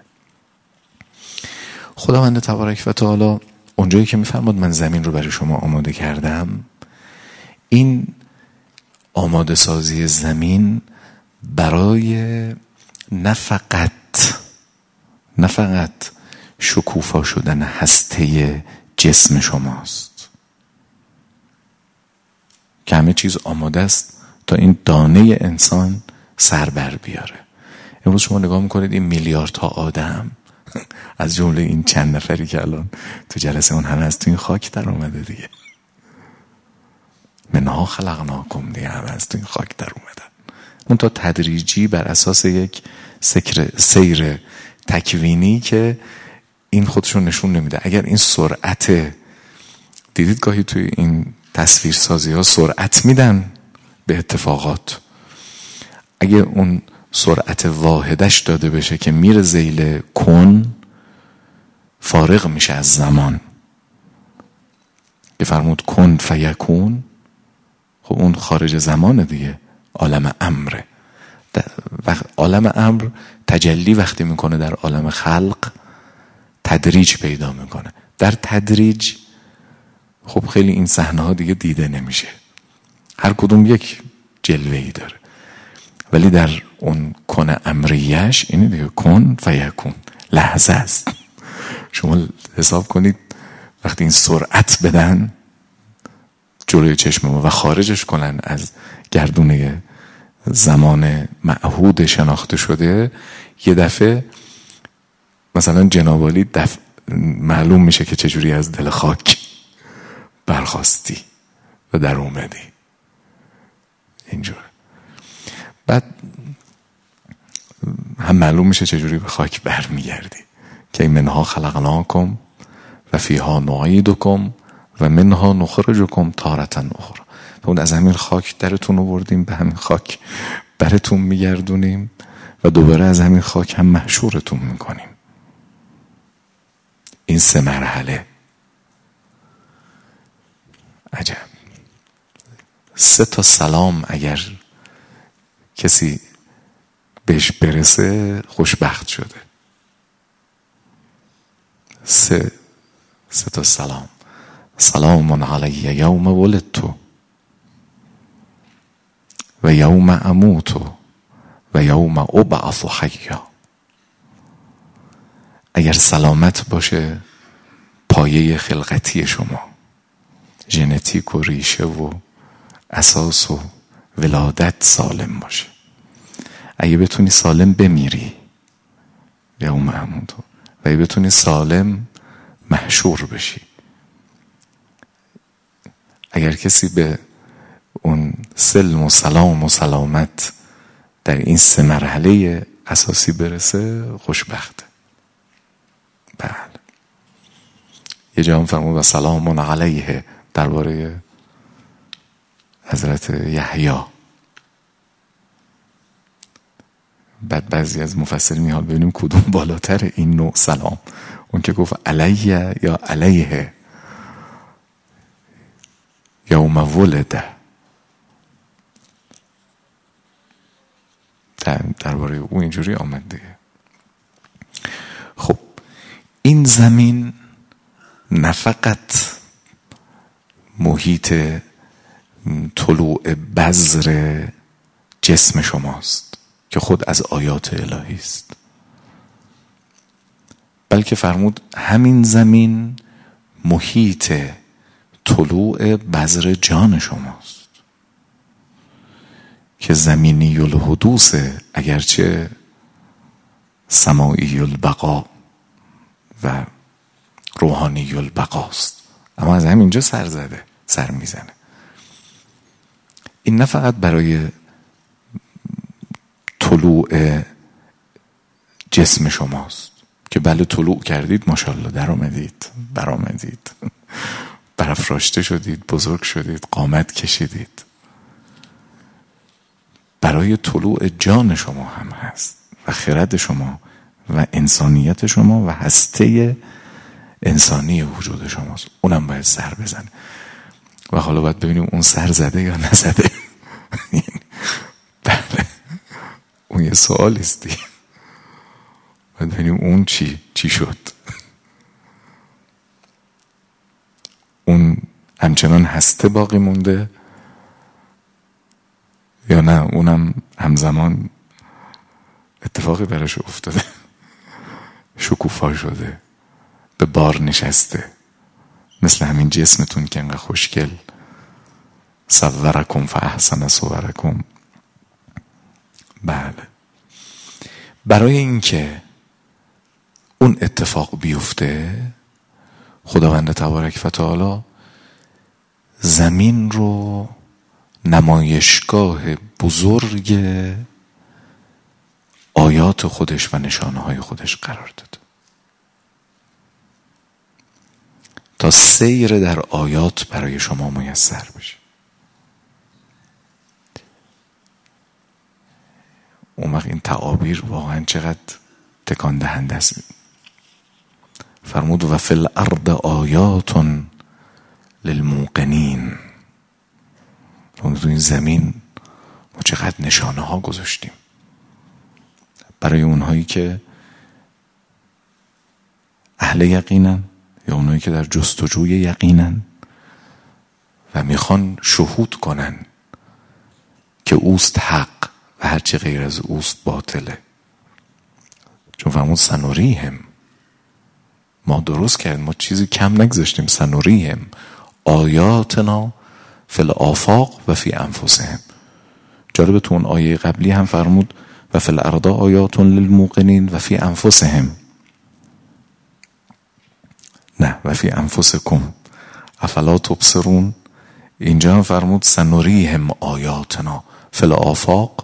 خداوند تبارک و تعالی اونجایی که میفرماد من زمین رو برای شما آماده کردم، این آماده سازی زمین برای نه فقط نه فقط شکوفا شدن هسته جسم شماست که همه چیز آماده است تا این دانه انسان سر بر بیاره. امروز شما نگاه میکنید این میلیاردها آدم از جمله این چند نفری که الان تو جلسه اون همه از تو این خاک در اومده دیگه. منها خلقناکم دیگه، همه از تو این خاک در اومدن. اون تا تدریجی بر اساس یک سکر سیر تکوینی که این خودشون نشون نمیده. اگر این سرعت، دیدید گاهی توی این تصویرسازی ها سرعت میدن به اتفاقات، اگه اون سرعت واحدش داده بشه که میره ذیل کن، فارغ میشه از زمان که فرمود کن فیکون. خب اون خارج زمانه دیگه، عالم امره. عالم امر تجلی وقتی میکنه در عالم خلق تدریج پیدا میکنه. در تدریج خب خیلی این صحنه ها دیگه دیده نمیشه، هر کدوم یک جلوه‌ای داره. ولی در اون کن امریش اینه دیگه، کن فیکون، لحظه است. شما حساب کنید وقتی این سرعت بدن جلوی چشم ما و خارجش کنن از گردونه زمان معهود شناخته شده، یه دفعه مثلا جناب عالی دف... معلوم میشه که چجوری از دل خاک برخاستی و در اومدی اینجور. بعد هم معلوم میشه چجوری به خاک برمیگردی که منها خلقناکم و فیها نعیدکم و منها نخرجکم تارة اخرى. اون از همین خاک درتون آوردیم، به همین خاک برتون میگردونیم و دوباره از همین خاک هم محشورتون میکنیم. این سه مرحله. عجب. سه تا سلام اگر کسی بهش برسه خوشبخت شده. سه سه تا سلام. سلام علی یوم ولدت و یوم اموت و یوم ابعث حیا. اگر سلامت باشه پایه خلقتی شما، ژنتیک و ریشه و اساس و ولادت سالم باشه، اگه بتونی سالم بمیری یوم اموت، و اگه بتونی سالم محشور بشی، اگر کسی به اون سلم و سلام و سلامت در این سه مرحله اساسی برسه خوشبخته. بله. یه جا هم فرمود و سلام علیه درباره حضرت یحیی. بعد بعضی از مفسرین میحال ببینیم کدوم بالاتر این نوع سلام، اون که گفت علیه یا علیه یوم ولده، درباره او اینجوری آمد دیگه. خب این زمین نه فقط محیط طلوع بذر جسم شماست که خود از آیات الهی است، بلکه فرمود همین زمین محیط طلوع بذر جان شماست که زمینی الحدوث، اگرچه سمائی البقا و روحانی البقاست، اما از همینجا سر زده سر میزنه. این نه فقط برای طلوع جسم شماست که بله طلوع کردید، ماشاءالله در آمدید، بر آمدید، برافراشته شدید، بزرگ شدید، قامت کشیدید. برای طلوع جان شما هم هست و خرد شما و انسانیت شما و هسته انسانی وجود شماست. اونم باید سر بزنه و حالا باید ببینیم اون سر زده یا نزده. بله اون یه سوال است دیگه. باید ببینیم اون چی چی شد. اون همچنان هسته باقی مونده یا نه اونم همزمان اتفاقی براش افتاده، شکوفا شده، به بار نشسته، مثل همین جسمتون که انقدر خوشگل صورکم فاحسن صورکم. بله برای اینکه اون اتفاق بیفته خداوند تبارک و تعالی زمین رو نمایشگاه بزرگ آیات خودش و نشانه های خودش قرار داد تا سیر در آیات برای شما میسر بشه. اون وقت این تعابیر واقعا چقدر تکان دهنده است. فرمود و فی الارض آیات للموقنین. تو این زمین ما چقدر نشانه ها گذاشتیم برای اونهایی که اهل یقینن یا اونهایی که در جستجوی یقینن و میخوان شهود کنن که اوست حق و هرچی غیر از اوست باطله. چون فرمود سنوریهم، ما درست کردیم، ما چیزی کم نگذاشتیم. سنوریهم آیاتنا فی الآفاق و فی انفسهم. جالبه تو اون آیه قبلی هم فرمود و فی الارض آیات للموقنین و فی انفسهم، نه و فی انفسکم افلا تبصرون. اینجا هم فرمود سنوریهم آیاتنا فی الآفاق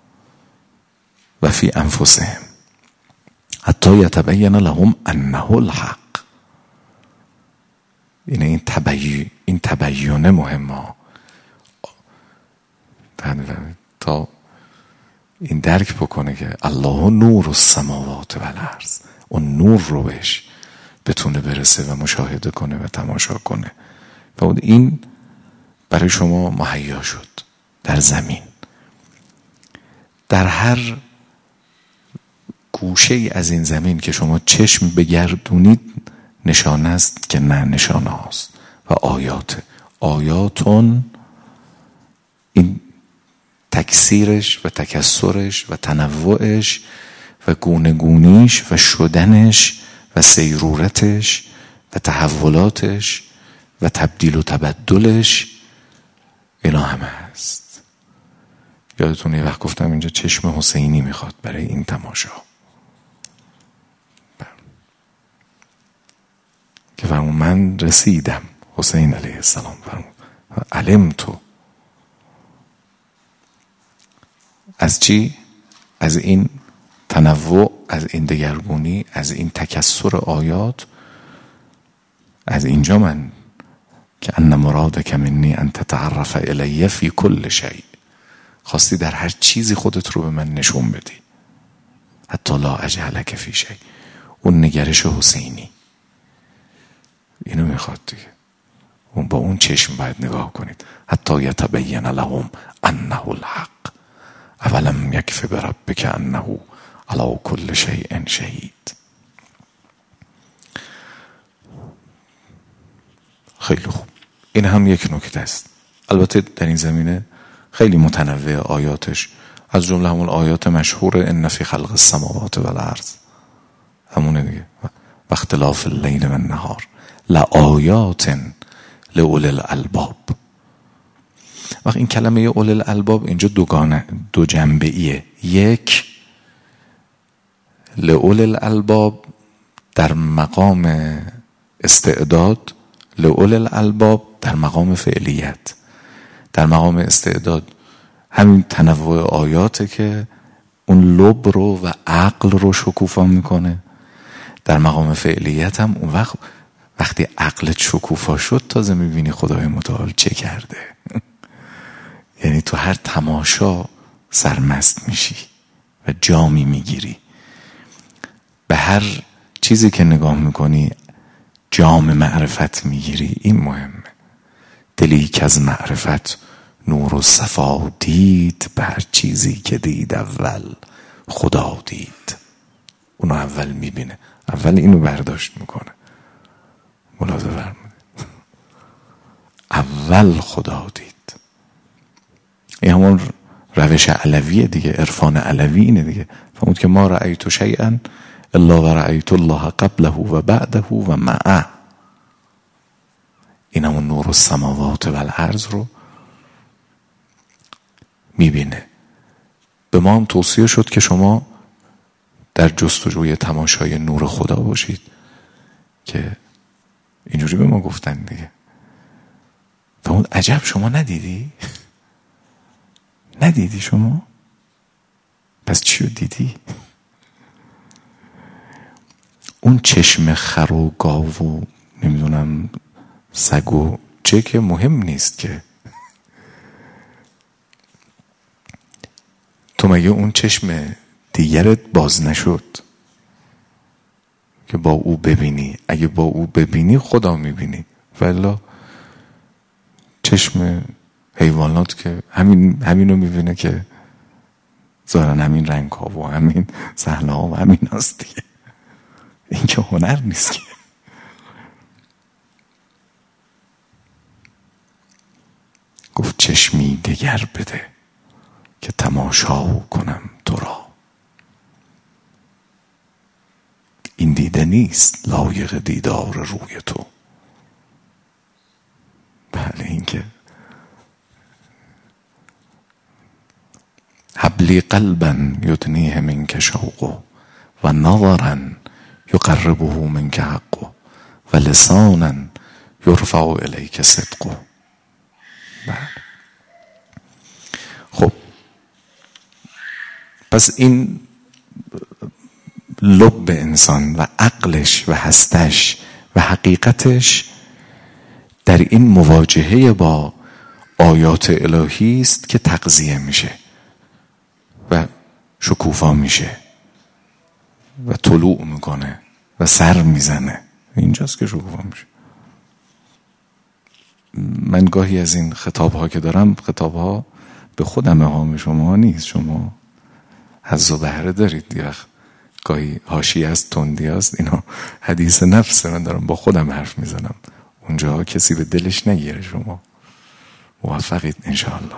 و فی انفسهم حتی یتبین لهم انه الحق. این این تبیین این تبیینه مهمه تا این درک بکنه که الله نور السماوات و الارض، اون نور رو بهش بتونه برسه و مشاهده کنه و تماشا کنه. و این برای شما مهیا شد در زمین. در هر گوشه ای از این زمین که شما چشم بگردونید نشانه است که نه نشانه هاست و آیات. آیاتون این تکثیرش و تکثرش و تنوعش و گونه گونیش و شدنش و سیرورتش و تحولاتش و تبدیل و تبدلش اینا همه هست. یادتونه یه وقت گفتم اینجا چشم حسینی میخواد برای این تماشا که فرمون من رسیدم. حسین علیه السلام فرمون علم تو از چی؟ از این تنوع، از این دگرگونی، از این تکثر آیات. از اینجا من که ان مرادک منی ان تتعرف الی فی کل شیء، خواستی در هر چیزی خودت رو به من نشون بدی، حتی لا اجهلک فی شیء. اون نگرش حسینی اینو میخواد دیگه. اون با اون چشم باید نگاه کنید. حتی یتبین لهم انه الحق اولم یکف بربک انه علی کل شیء شهید. خیلی خوب. این هم یک نکته است. البته در این زمینه خیلی متنوع آیاتش، از جمله همون آیات مشهور ان فی خلق السماوات و الارض، همونه دیگه، و اختلاف اللیل و النهار لآیات لأولی الالباب. وقت این کلمه اولی الالباب اینجا دوگانه، دو جنبه ایه. یک، لأولی الالباب در مقام استعداد، لأولی الالباب در مقام فعلیت. در مقام استعداد همین تنوع آیاته که اون لب رو و عقل رو شکوفا میکنه. در مقام فعلیت هم اون وقت وقتی عقلت شکوفا شد تازه میبینی خدای متعال چه کرده. یعنی تو هر تماشا سرمست میشی و جامی میگیری. به هر چیزی که نگاه میکنی جام معرفت میگیری. این مهمه. دلی که از معرفت نور و صفا دید، به هر چیزی که دید اول خدا دید. اونو اول میبینه، اول اینو برداشت میکنه. ملاحظه فرمودید؟ اول خدا دید. این همون روش علویه دیگه، عرفان علوی اینه دیگه. فهمود که ما رأیت شیئا الا و رأیت الله قبله و بعده و معه. این همون نور السماوات و الارض رو میبینه. به ما هم توصیه شد که شما در جستجوی تماشای نور خدا باشید، که اینجوری به ما گفتن دیگه. فهمود عجب شما ندیدی؟ ندیدی شما؟ پس چی رو دیدی؟ اون چشم خر و گاو و نمیدونم سگ و چه که مهم نیست که. تو مگه اون چشم دیگرت باز نشد که با او ببینی؟ اگه با او ببینی خدا میبینی. والا چشم حیوانات که همین همینو میبینه که ظاهرا همین رنگ ها و همین صحنه ها و همین هست دیگه. این که هنر نیست که. گفت چشمی دگر بده که تماشا کنم تو را. این دیده نیست لایق دیدار روی تو. بله این که حبلی قلبا یدنیه منک شوق و نظرا یقربه منک حق و لسانا یرفع الیک صدق. بله. خب پس این لب انسان و عقلش و هستش و حقیقتش در این مواجهه با آیات الهی است که تغذیه میشه و شکوفا میشه و طلوع میکنه و سر میزنه. اینجاست که شکوفا میشه. من گاهی از این خطاب ها که دارم، خطاب ها به خودم ها، به شما نیست. شما حظ و بهره دارید. یه وقت گاهی حاشیه است، تندی است، اینا حدیث نفس من دارم با خودم حرف میزنم. اونجا کسی به دلش نگیره. شما موفقید انشاءالله.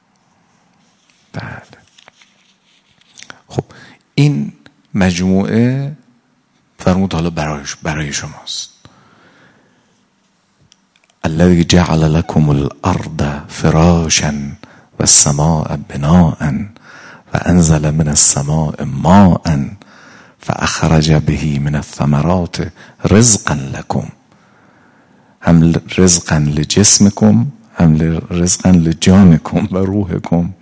بله. خب این مجموعه فرمود حالا برایش برای شماست. الذي جعل لكم الارض فراشا والسماء بناء وانزل من السماء ماء فاخرج به من الثمرات رزقا لكم، هم رزقا لجسمكم هم رزقا لجانكم و روحكم.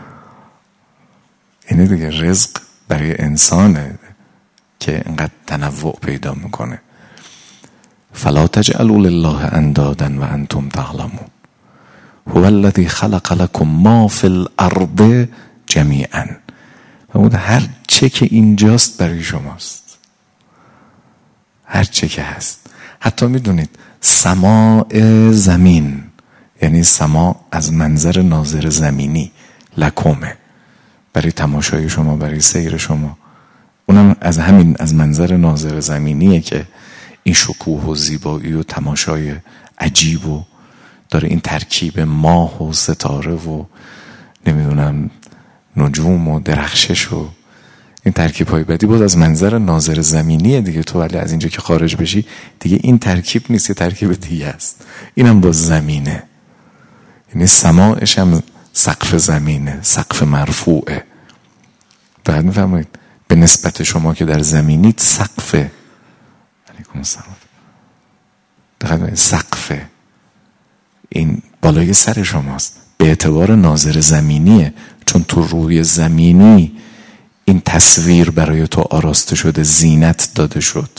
اینه دیگه، رزق برای انسانه که اینقدر تنوع پیدا میکنه. فلا تجعلوا لله اندادا وانتم تعلمون هو الذي خلق لكم ما في الارض جميعا. و هر چه که اینجاست برای شماست. هر چه که هست. حتی میدونید سماع زمین، یعنی سماع از منظر ناظر زمینی، لکمه، برای تماشای شما، برای سیر شما. اونم از همین از منظر ناظر زمینیه که این شکوه و زیبایی و تماشای عجیب و داره. این ترکیب ماه و ستاره و نمیدونم نجوم و درخشش و این ترکیب های بدی بود از منظر ناظر زمینیه دیگه. تو ولی از اینجا که خارج بشی دیگه این ترکیب نیست، یه ترکیب دیگه است. اینم با زمینه، یعنی سماعش هم سقف زمینه، سقف مرفوعه. بعد میفرمایید به نسبت شما که در زمینید سقفه. علیکم السلام. دقیقا سقفه، این بالای سر شماست به اعتبار ناظر زمینیه، چون تو روی زمینی این تصویر برای تو آراسته شده، زینت داده شد.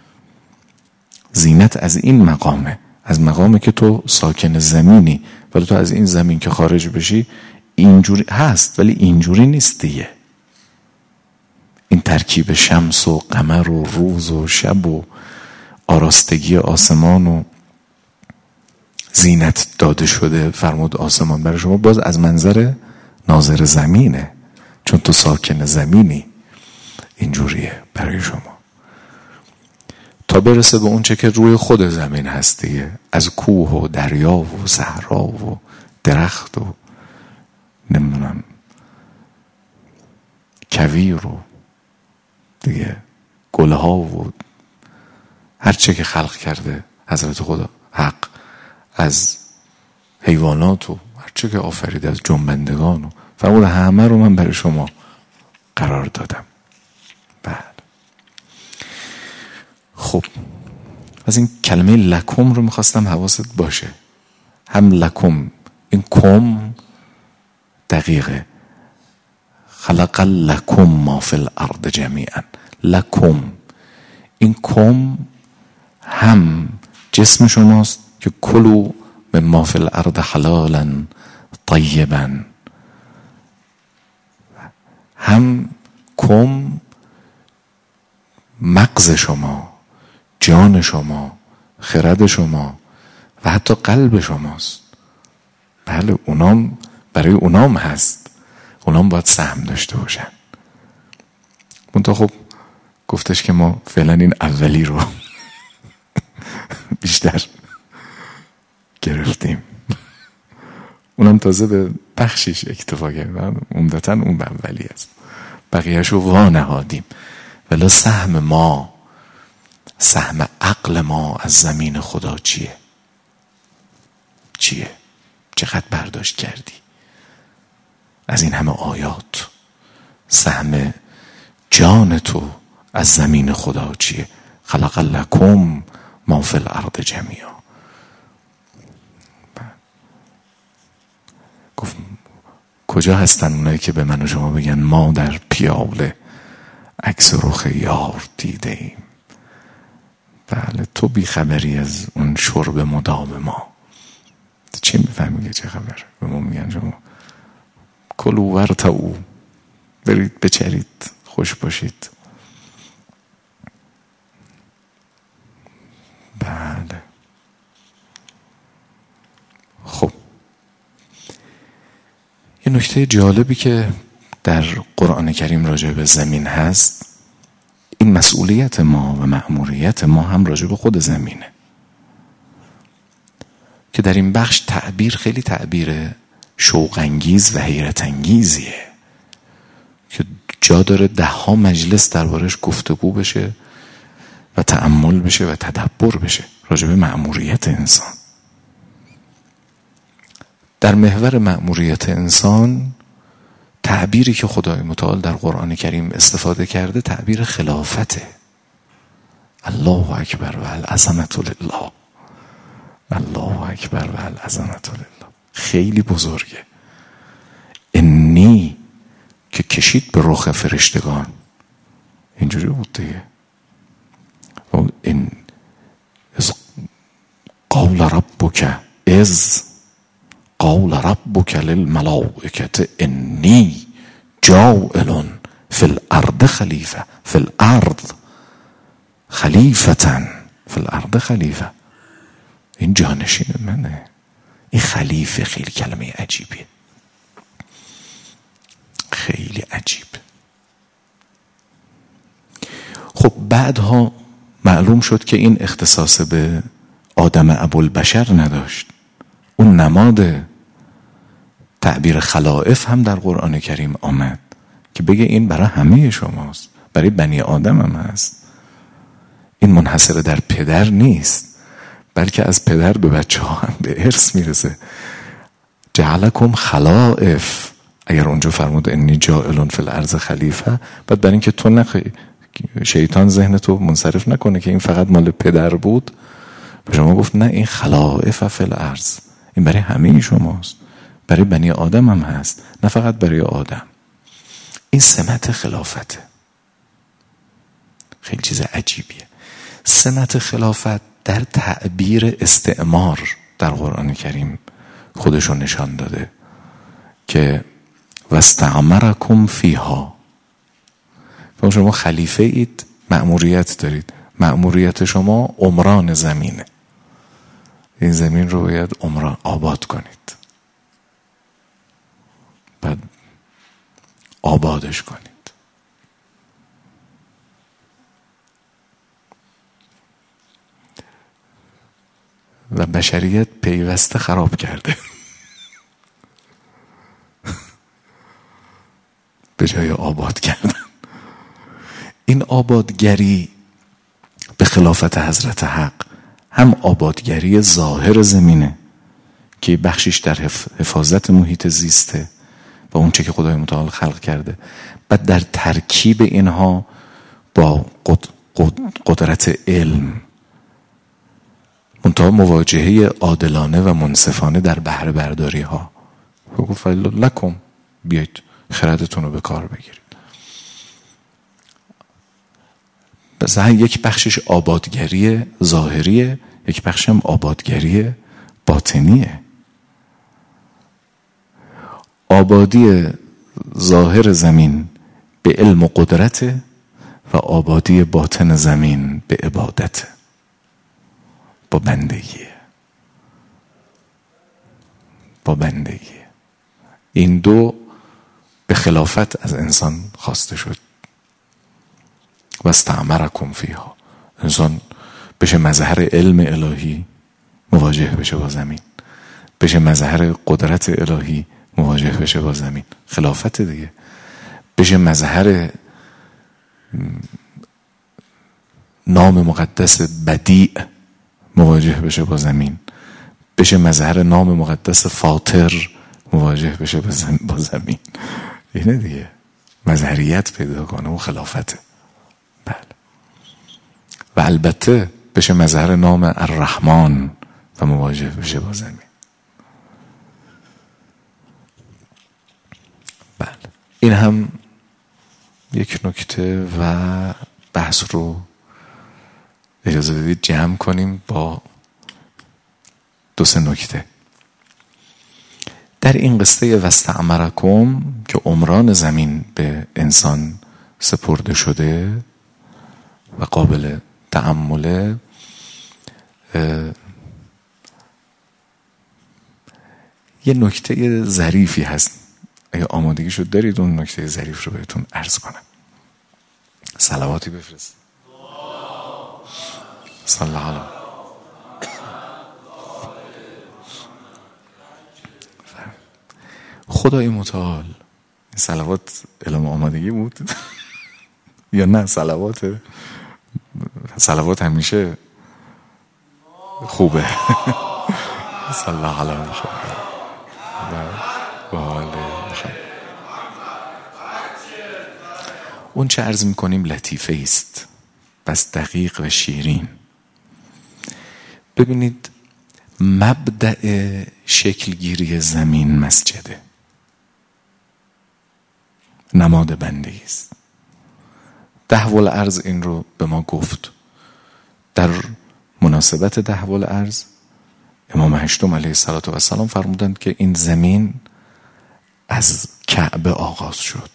زینت از این مقامه، از مقامه که تو ساکن زمینی، ولی تو از این زمین که خارج بشی اینجوری هست، ولی اینجوری نیست دیگه. این ترکیب شمس و قمر و روز و شب و آراستگی آسمان و زینت داده شده فرمود آسمان برای شما، باز از منظر ناظر زمینه، چون تو ساکن زمینی. اینجوریه برای شما تا برسه به اون چه که روی خود زمین هست دیگه، از کوه و دریا و صحرا و درخت و نمیدونم کویر و دیگه گلها و هر چه که خلق کرده حضرت خدا حق، از حیوانات و هر چه که آفریده، از جنبندگان و فرمود همه رو من برای شما قرار دادم. بله. خب از این کلمه لکم رو میخواستم حواست باشه، هم لکم، این کم دقیقه، خلق لکم ما فی الارض جمیعا. لکم، این کم هم جسم شماست که کلو من ما فی الارض حلالا طیبا، هم کم مغز شما، جان شما، خرد شما و حتی قلب شماست. بله اونام برای اونام هست، اونام باید سهم داشته باشن. منتها خب گفتش که ما فعلا این اولی رو بیشتر گرفتیم، اونم تازه به بخشش اکتفا کردیم، عمدتاً اون به اولی است، بقیهش رو وانهادیم. ولی سهم ما، سهم عقل ما از زمین خدا چیه؟ چیه؟ چقدر برداشت کردی از این همه آیات؟ سهم جان تو از زمین خدا چیه؟ خلق لکم ما فی الارض جمیعا. گفت کجا هستن اونایی که به من و شما بگن ما در پیاله عکس رخ یار دیده ایم؟ بله تو بیخبری از اون شرب مدام ما، چی میفهمی که چه خبر؟ به ما میگن شما کلو ورتعو، برید بچرید خوش باشید. بله خب یه نکته جالبی که در قرآن کریم راجع به زمین هست، این مسئولیت ما و مأموریت ما هم راجع به خود زمینه، که در این بخش تعبیر خیلی تعبیر شوق انگیز و حیرت انگیزیه که جا داره ده ها مجلس دربارش گفتگو بشه و تأمل بشه و تدبر بشه راجع به مأموریت انسان. در محور مأموریت انسان تعبیری که خدای متعال در قرآن کریم استفاده کرده تعبیر خلافته. الله اکبر و العظمة لله، الله اکبر و العظمة لله، خیلی بزرگه. انی که کشید به رخ فرشتگان، اینجوری بود دیگه. این از قول ربک از قول ربک للملائکة انی جاعل فی الارض خلیفه، فی الارض خلیفتن، فی الارض خلیفه، این جانشین منه. این خلیفه خیلی کلمه عجیبیه، خیلی عجیب. خب بعدها معلوم شد که این اختصاص به آدم ابوالبشر نداشت. اون نماد تعبیر خلائف هم در قرآن کریم آمد که بگه این برای همه شماست، برای بنی آدم هم هست. این منحصر در پدر نیست، بلکه از پدر به بچه ها هم به ارث میرسه. جعلکم خلائف، اگر اونجا فرمود انی جاعل فی الارض خلیفه، بعد برای اینکه تو نخ... شیطان ذهن تو منصرف نکنه که این فقط مال پدر بود، به شما گفت نه، این خلائف فی الارض، این برای همه شماست، برای بنی آدم هم هست، نه فقط برای آدم. این سمت خلافته. خیلی چیز عجیبیه. سمت خلافت در تعبیر استعمار در قرآن کریم خودشون نشان داده که واستعمرکم فیها. شما خلیفه اید، مأموریت دارید. مأموریت شما عمران زمینه. این زمین رو باید عمران آباد کنید، بعد آبادش کنید. و بشریت پیوسته خراب کرده به جای آباد کردن. این آبادگری به خلافت حضرت حق هم آبادگری ظاهر زمینه که بخشش در حفاظت محیط زیسته و اون چه که خدای متعال خلق کرده، بعد در ترکیب اینها با قدرت علم، منتها مواجهه عادلانه و منصفانه در بهره برداری ها. گفت لکم، بیایید خردتون رو به کار بگیرید. مثلا یک بخشش آبادگری ظاهریه، یک بخش هم آبادگری باطنیه. آبادی ظاهر زمین به علم و قدرت و آبادی باطن زمین به عبادت، با بندگی با بندگی این دو به خلافت از انسان خواسته شد. و استعمرکم فیها، انسان بشه مظهر علم الهی، مواجه بشه با زمین، بشه مظهر قدرت الهی، مواجه بشه با زمین. خلافت دیگه. بشه مظهر نام مقدس بدیع، مواجه بشه با زمین. بشه مظهر نام مقدس فاطر، مواجه بشه با زمین. اینه دیگه، مظهریت پیدا کنه و خلافته. بله. و البته بشه مظهر نام الرحمن و مواجه بشه با زمین. بله. این هم یک نکته و بحث رو اجازه بدید جمع کنیم با دو سه نکته. در این قصه واستعمرکم که عمران زمین به انسان سپرده شده و قابل تأمله، یه نکته ظریفی هست. اگه آمادگی شد دارید اون نکته ظریف رو بهتون عرض کنم. صلواتی بفرست. صلی الله علیه. خدای متعال، این صلوات اعلام آمادگی بود یا نه؟ صلوات صلوات همیشه خوبه. صلی الله علیه و آله. اون چه عرض میکنیم لطیفه است، بس دقیق و شیرین. ببینید، مبدأ شکلگیری زمین مسجده، نماد بندگی است. دهو الارض این رو به ما گفت. در مناسبت دهو الارض امام هشتم علیه السلام فرمودند که این زمین از کعبه آغاز شد.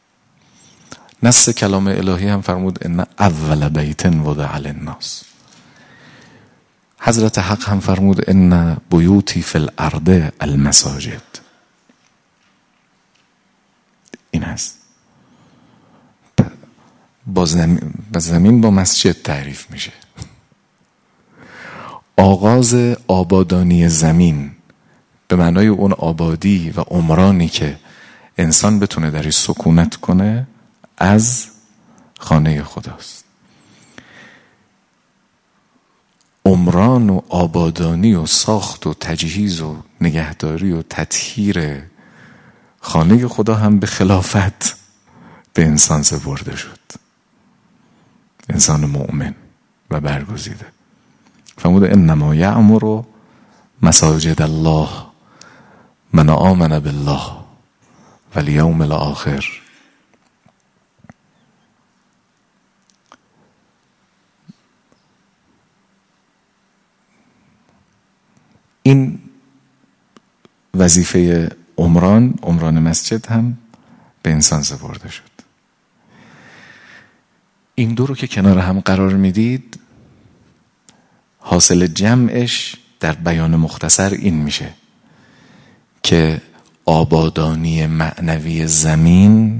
نص کلام الهی هم فرمود ان اول بیت وضع للناس. حضرت حق هم فرمود ان بیوتی فی الارض المساجد. این هست. با زمین, با زمین با مسجد تعریف میشه. آغاز آبادانی زمین به معنای اون آبادی و عمرانی که انسان بتونه درش سکونت کنه از خانه خداست. عمران و آبادانی و ساخت و تجهیز و نگهداری و تطهیر خانه خدا هم به خلافت به انسان سپرده شد. انسان مؤمن و برگزیده. فرمود انما یعمر مساجد الله من آمن بالله والیوم الاخر وظیفه عمران عمران مسجد هم به انسان سپرده شد. این دو رو که کنار هم قرار میدید، حاصل جمعش در بیان مختصر این میشه که آبادانی معنوی زمین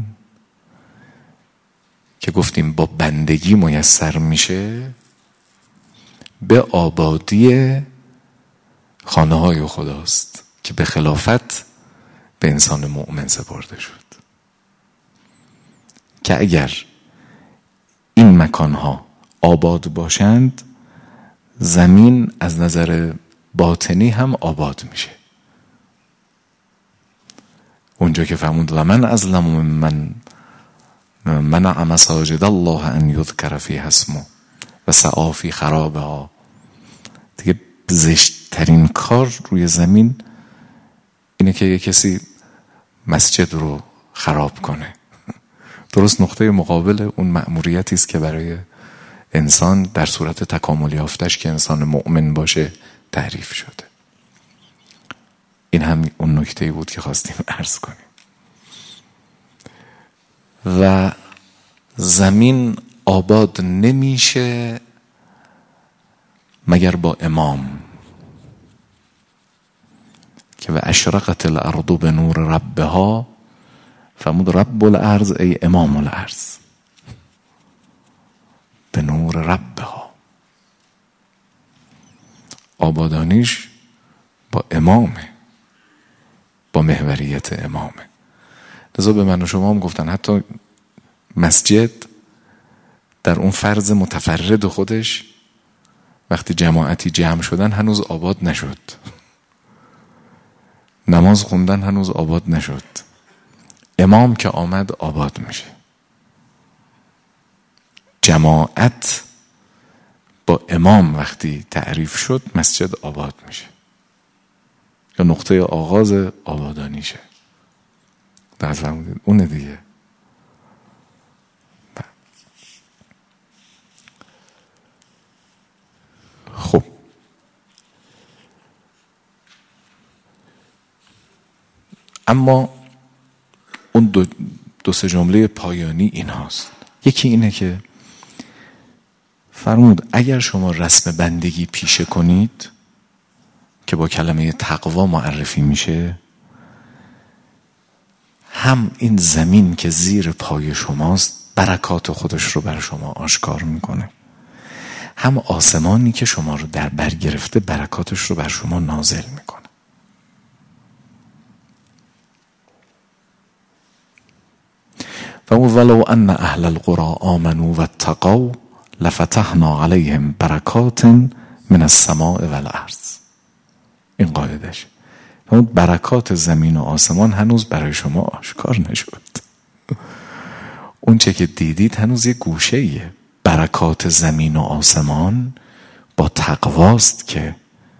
که گفتیم با بندگی میسر میشه، به آبادی خانه های خداست که به خلافت به انسان مؤمن سپرده شد. که اگر این مکانها آباد باشند، زمین از نظر باطنی هم آباد میشه. اونجا که فرمود و من ازلم من منع مساجد الله ان یذکر فیها اسمه و سعی فی خرابها، دیگه زشت‌ترین کار روی زمین اینه که یه کسی مسجد رو خراب کنه. درست نقطه مقابل اون مأموریتی است که برای انسان در صورت تکامل یافتش که انسان مؤمن باشه تعریف شده. این هم اون نکته‌ای بود که خواستیم عرض کنیم. و زمین آباد نمیشه مگر با امام، که و اشرقت الارض به نور ربها، فرمود رب الارض ای امام الارض، به نور ربها. آبادانیش با امامه، با محوریت امامه. لذا به من و شما هم گفتن حتی مسجد در اون فرض متفرد خودش وقتی جماعتی جمع شدن هنوز آباد نشد، نماز خوندن هنوز آباد نشد. امام که آمد آباد میشه. جماعت با امام وقتی تعریف شد مسجد آباد میشه، یا نقطه آغاز آبادانیشه. در فرمودید اونه دیگه. خب اما اون دو, دو سه جمله پایانی این هاست. یکی اینه که فرمود اگر شما رسم بندگی پیشه کنید که با کلمه تقوا معرفی میشه، هم این زمین که زیر پای شماست برکات خودش رو بر شما آشکار میکنه، هم آسمانی که شما رو در بر گرفته برکاتش رو بر شما نازل میکنه. و ولو ان اهل القرى آمنوا واتقوا لفتحنا علیهم برکات من السماء والارض. این قاعدش. اون برکات زمین و آسمان هنوز برای شما آشکار نشد. اون چه که دیدید هنوز یه گوشه ایه. برکات زمین و آسمان با تقواست که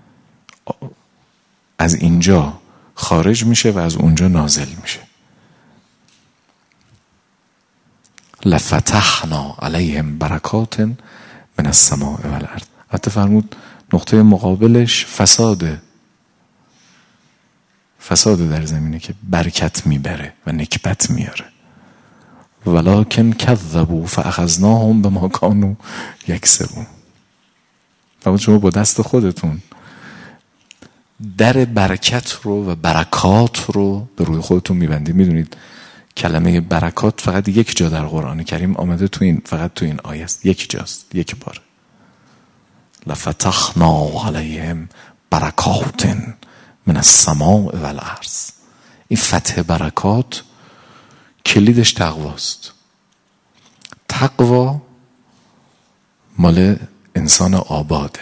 از اینجا خارج میشه و از اونجا نازل میشه. لفتحنا علیهم برکات من السماء والارض. حتی فرمود نقطه مقابلش فساده. فساد در زمینه که برکت میبره و نکبت میاره. ولکن کذبوا فاخذناهم بما كانوا یکسبون. فرمود شما با دست خودتون در برکت رو و برکات رو به روی خودتون میبندید. میدونید کلمه برکات فقط یک جا در قرآن کریم آمده، تو این فقط تو این آیه است، یک جاست، یک بار. لفتحنا علیهم برکات من السماء والارض. این فتح برکات کلیدش تقواست. تقوا مال انسان آباده.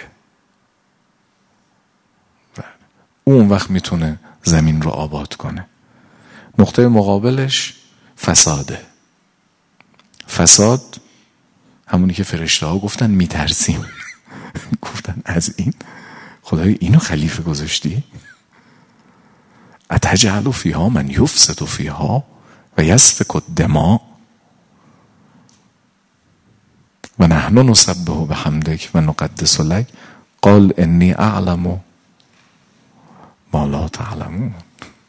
اون وقت میتونه زمین رو آباد کنه. نقطه مقابلش فساده. فساد همونی که فرشته ها گفتن میترسیم. گفتن از این خدای اینو خلیفه گذاشتی؟ اتجعل فیها من یفسد فیها و یسفک الدماء و نحن نسبح بحمدک و نقدس لک قال انی اعلم ما لا تعلمون.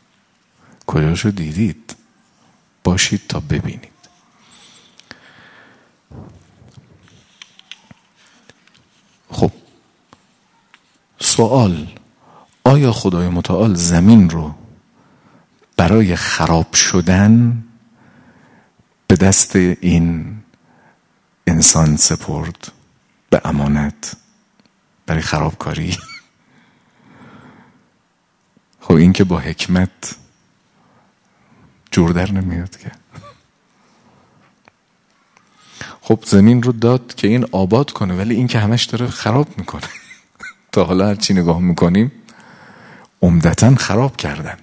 کجاشو دیدید؟ باشید تا ببینید. خب سوال، آیا خدای متعال زمین رو برای خراب شدن به دست این انسان سپرد به امانت برای خرابکاری؟ خب این که با حکمت جور در نمیاد که. خب زمین رو داد که این آباد کنه، ولی این که همش داره خراب میکنه. تا حالا هرچی نگاه میکنیم عمدتاً خراب کردن.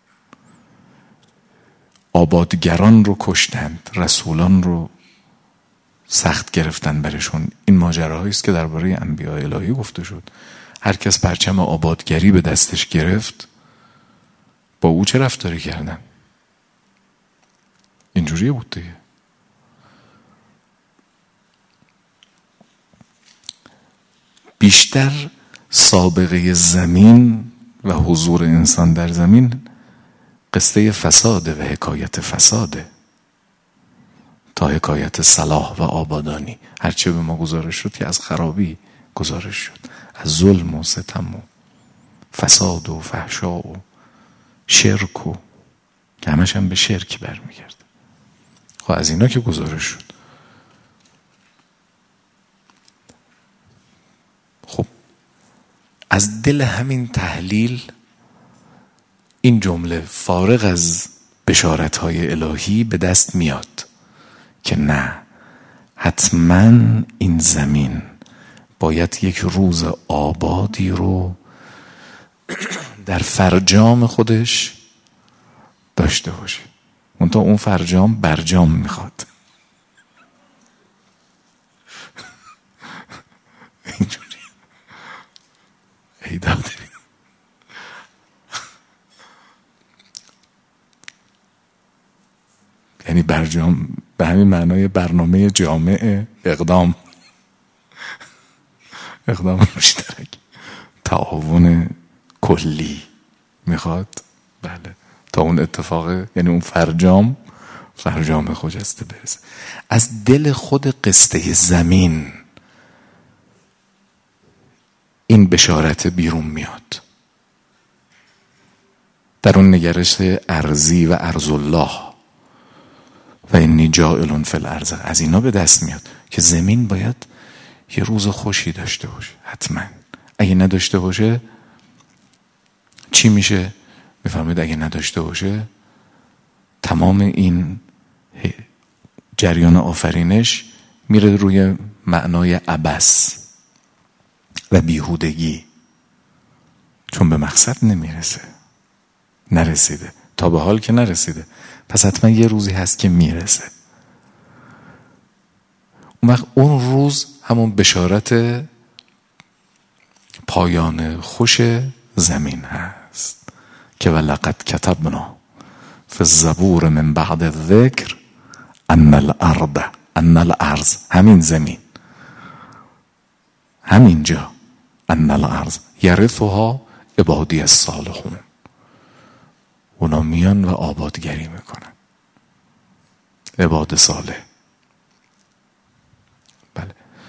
آبادگران رو کشتند، رسولان رو سخت گرفتن برشون. این ماجراهایی است که درباره انبیاء الهی گفته شد. هر کس پرچم آبادگری به دستش گرفت با او چه رفتاری کردن؟ اینجوریه بود دیگه. بیشتر سابقه زمین و حضور انسان در زمین قصه فساده و حکایت فساده تا حکایت صلاح و آبادانی. هرچه به ما گزارش شد که از خرابی گزارش شد، از ظلم و ستم و فساد و فحشا و شرک و که همش هم به شرک برمیگرده. خب از اینا که گزارش شد. خب از دل همین تحلیل این جمله فارغ از بشارت‌های الهی به دست میاد که نه، حتما این زمین باید یک روز آبادی رو در فرجام خودش داشته باشه. منتها اون فرجام برجام میخواد. اینجوری ای داده. یعنی برجام به همین معنای برنامه جامع، اقدام اقدام مشترک، تعاون کلی میخواد. بله، تا اون اتفاق، یعنی اون فرجام فرجام خجسته برسه. از دل خود قصه زمین این بشارت بیرون میاد. در اون نگرش ارضی و ارض الله و انی جاعل فی الارض، از اینا به دست میاد که زمین باید یه روز خوشی داشته باشه. حتما اگه نداشته باشه چی میشه؟ میفهمید اگه نداشته باشه تمام این جریان آفرینش میره روی معنای عبث و بیهودگی، چون به مقصد نمیرسه، نرسیده تا به حال که نرسیده، پس حتما یه روزی هست که میرسه. اون وقت اون روز همون بشارت پایان خوش زمین هست که ولقد کتبنا فی الزبور من بعد الذکر ان الارض ان الارض، همین زمین، همین جا، ان الارض یرثها عبادی الصالحون، اونا میان و آبادگری میکنن، عباد صالح. بله.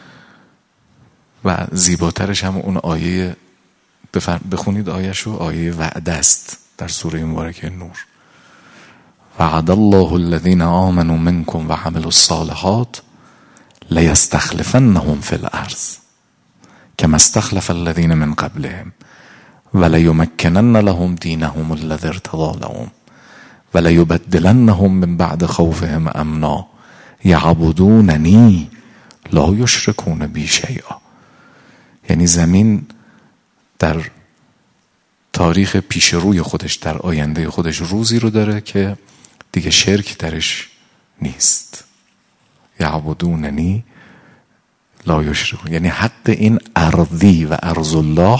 و زیباترش هم اون آیه، بخونید آیهشو، آیه وعده است در سوره مبارکه نور. وعد الله الذين آمنوا منكم وعملوا الصالحات لیستخلفنهم فی الارض كما استخلف الذين من قبلهم وليمكنن لهم دينهم الذي ارتضى لهم وليبدلنهم من بعد خوفهم امنا يعبدونني لا يشركون بي شيئا. یعنی زمین در تاریخ پیش روی خودش، در آینده خودش روزی رو داره که دیگه شرک درش نیست. یعبدوننی لا یشرکون، یعنی حق این ارضی و ارض الله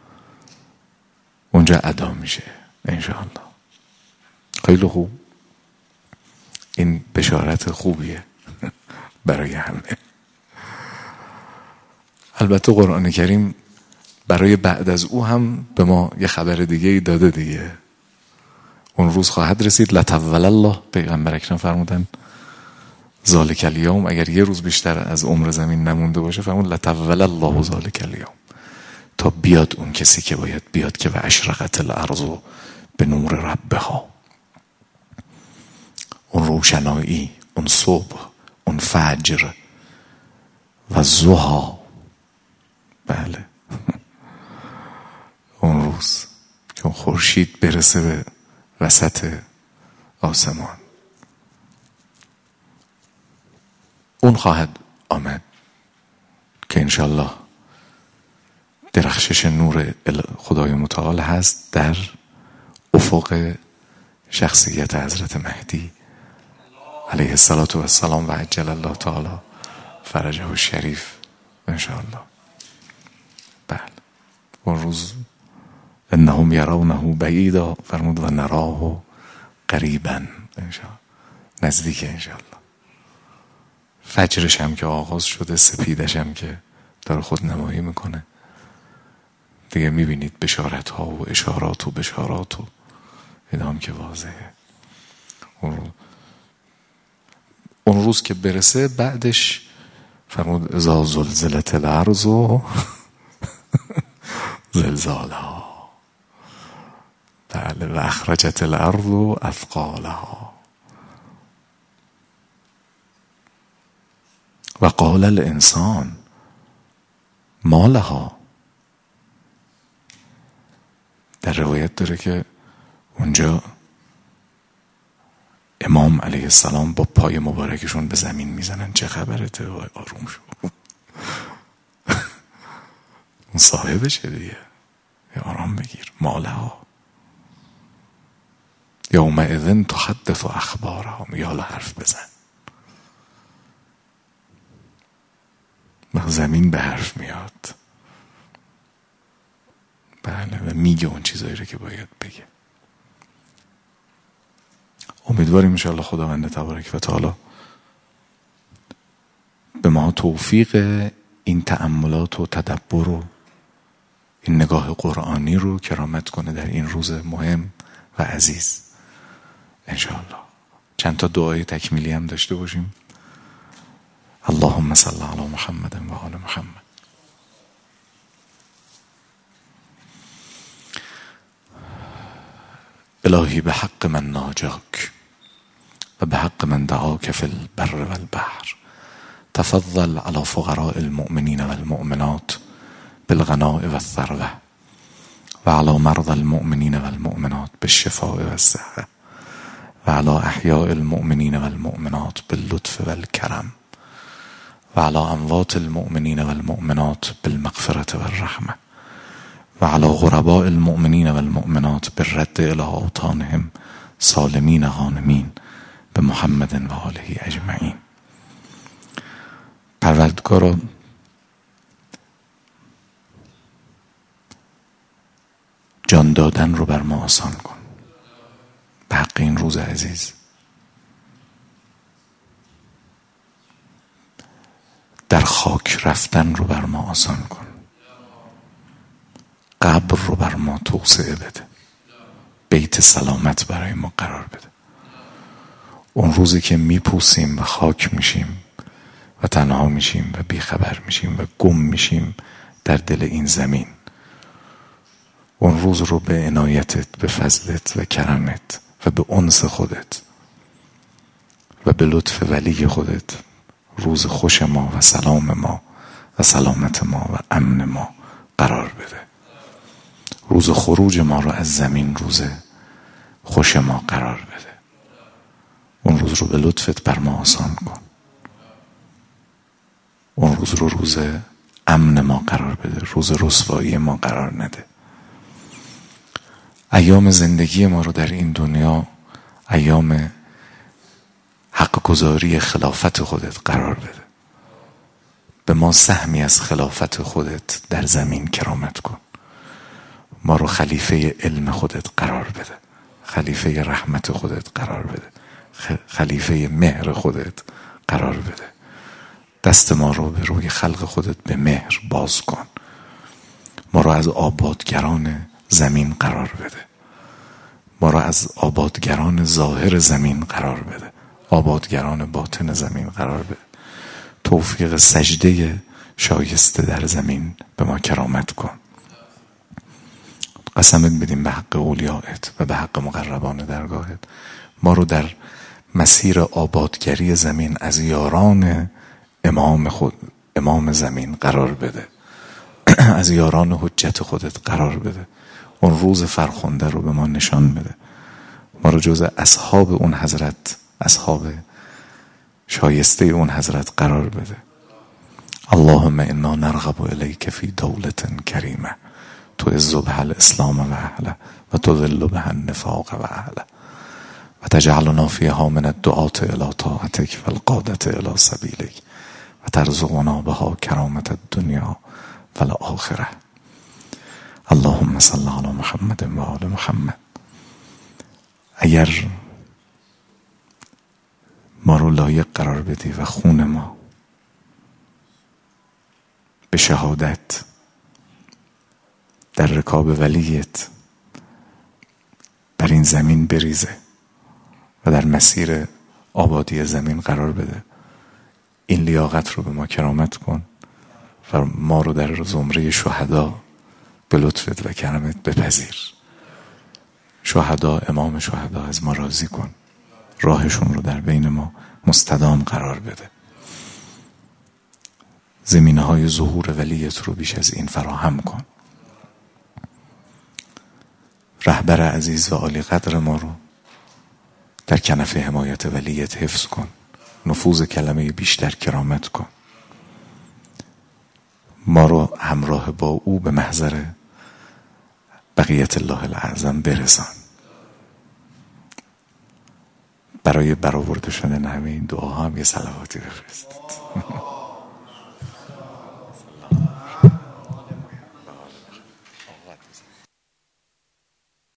اونجا ادا میشه انشاءالله. خیلی خوب، این بشارت خوبیه برای همه. البته قرآن کریم برای بعد از او هم به ما یه خبر دیگه ای داده دیگه. اون روز خواهد رسید لطول الله، پیغمبر اکرم فرمودن ذالک الیوم، اگر یه روز بیشتر از عمر زمین نمونده باشه فرمود لطول الله ذالک الیوم، تا بیاد اون کسی که باید بیاد که و اشرقت الارض به نور ربها، اون روشنایی، اون صبح، اون فجر و ضحی. بله اون روز که خورشید برسه به وسط آسمان، اون خواهد آمد که انشالله درخشش نور خدای متعال هست در افق شخصیت حضرت مهدی علیه الصلاة و السلام و عجل الله تعالی فرجه الشریف انشاءالله. بله اون روز انهم یرونه بعیدا فرمود و نراه قریبا انشاءالله، نزدیک انشاءالله. فجرش هم که آغاز شده، سپیدش هم که داره خود نمایی میکنه دیگه، میبینید بشارت ها و اشارات و بشارات و اینا که واضحه. اون روز اون روز که برسه بعدش فرمود اذا زلزلت الارض زلزالها، بله و اخرجت الارض اثقالها و قال الانسان ما لها. در روایت داره که اونجا امام علیه السلام با پای مبارکشون به زمین میزنن چه خبرته، آروم شو اون صاحبشه دیگه، آرام بگیر. ما لها یومئذ تحدث اخبارها، یالا حرف بزن. زمین به حرف میاد، بله، و میگه اون چیزایی رو که باید بگه. امیدواریم انشاءالله خداوند تبارک و تعالی به ما توفیق این تأملات و تدبر و این نگاه قرآنی رو کرامت کنه در این روز مهم و عزیز انشاءالله. چند تا دعای تکمیلی هم داشته باشیم. اللهم صل علی محمد و آل محمد. الهی به حق من ناجاک و به حق من دعاک فی البر و البحر تفضل على فقراء المؤمنین و المؤمنات بالغناء و الثروة و على مرضى المؤمنین و المؤمنات بالشفاء و الصحة و على احیاء المؤمنین و المؤمنات باللطف و الكرم و على اموات المؤمنین و المؤمنات بالمغفرة و الرحمة و على غرباء المؤمنین و المؤمنات بالرد الى اوطانهم سالمین غانمین به محمد و آله اجمعین. پروردگارا جان دادن رو بر ما آسان کن به حق این روز عزیز. در خاک رفتن رو بر ما آسان کن. قبر رو بر ما توسعه بده. بیت سلامت برای ما قرار بده. اون روزی که میپوسیم و خاک میشیم و تنها میشیم و بیخبر میشیم و گم میشیم در دل این زمین، اون روز رو به عنایتت، به فضلت و کرمت و به انس خودت و به لطف ولی خودت روز خوش ما و سلام ما و سلامت ما و امن ما قرار بده. روز خروج ما رو از زمین روز خوش ما قرار بده. اون روز رو به لطفت بر ما آسان کن. اون روز رو روز امن ما قرار بده، روز رسوایی ما قرار نده. ایام زندگی ما رو در این دنیا ایام حق گزاری خلافت خودت قرار بده. به ما سهمی از خلافت خودت در زمین کرامت کن. ما رو خلیفه علم خودت قرار بده، خلیفه رحمت خودت قرار بده، خلیفه مهر خودت قرار بده. دست ما رو به روی خلق خودت به مهر باز کن. ما رو از آبادگران زمین قرار بده. ما را از آبادگران ظاهر زمین قرار بده، آبادگران باطن زمین قرار بده. توفیق سجده شایسته در زمین به ما کرامت کن. قسمت بدیم به حق اولیائت و به حق مقربان درگاهت، ما رو در مسیر آبادگری زمین از یاران امام خود امام زمین قرار بده، از یاران حجت خودت قرار بده. اون روز فرخنده رو به ما نشان بده، ما رو جز اصحاب اون حضرت، اصحاب شایسته اون حضرت قرار بده. اللهم انا نرغب الیک فی دولة کریمه تعز بها الاسلام و اهله و تذل بها النفاق و اهله و تجعلنا فیها من الدعاة الی طاعتک و القادة الی سبیلک و ترزقنا بها کرامة الدنیا و الاخره. اللهم صل علی محمد و آل محمد. اگر ما رو لایق قرار بدی و خون ما به شهادت در رکاب ولیت بر این زمین بریزه و در مسیر آبادی زمین قرار بده، این لیاقت رو به ما کرامت کن و ما رو در زمره شهدا به لطفت و کرمت بپذیر. شهدا، امام شهدا از ما راضی کن، راهشون رو در بین ما مستدام قرار بده. زمینه های ظهور ولیت رو بیش از این فراهم کن. رهبر عزیز و عالی قدر ما رو در کنف حمایت ولیت حفظ کن، نفوذ کلمه بیشتر کرامت کن، ما رو همراه با او به محضر بقیت الله الاعظم برسان. برای برآورده شدن همه این دعاها هم یه صلواتی بفرستید.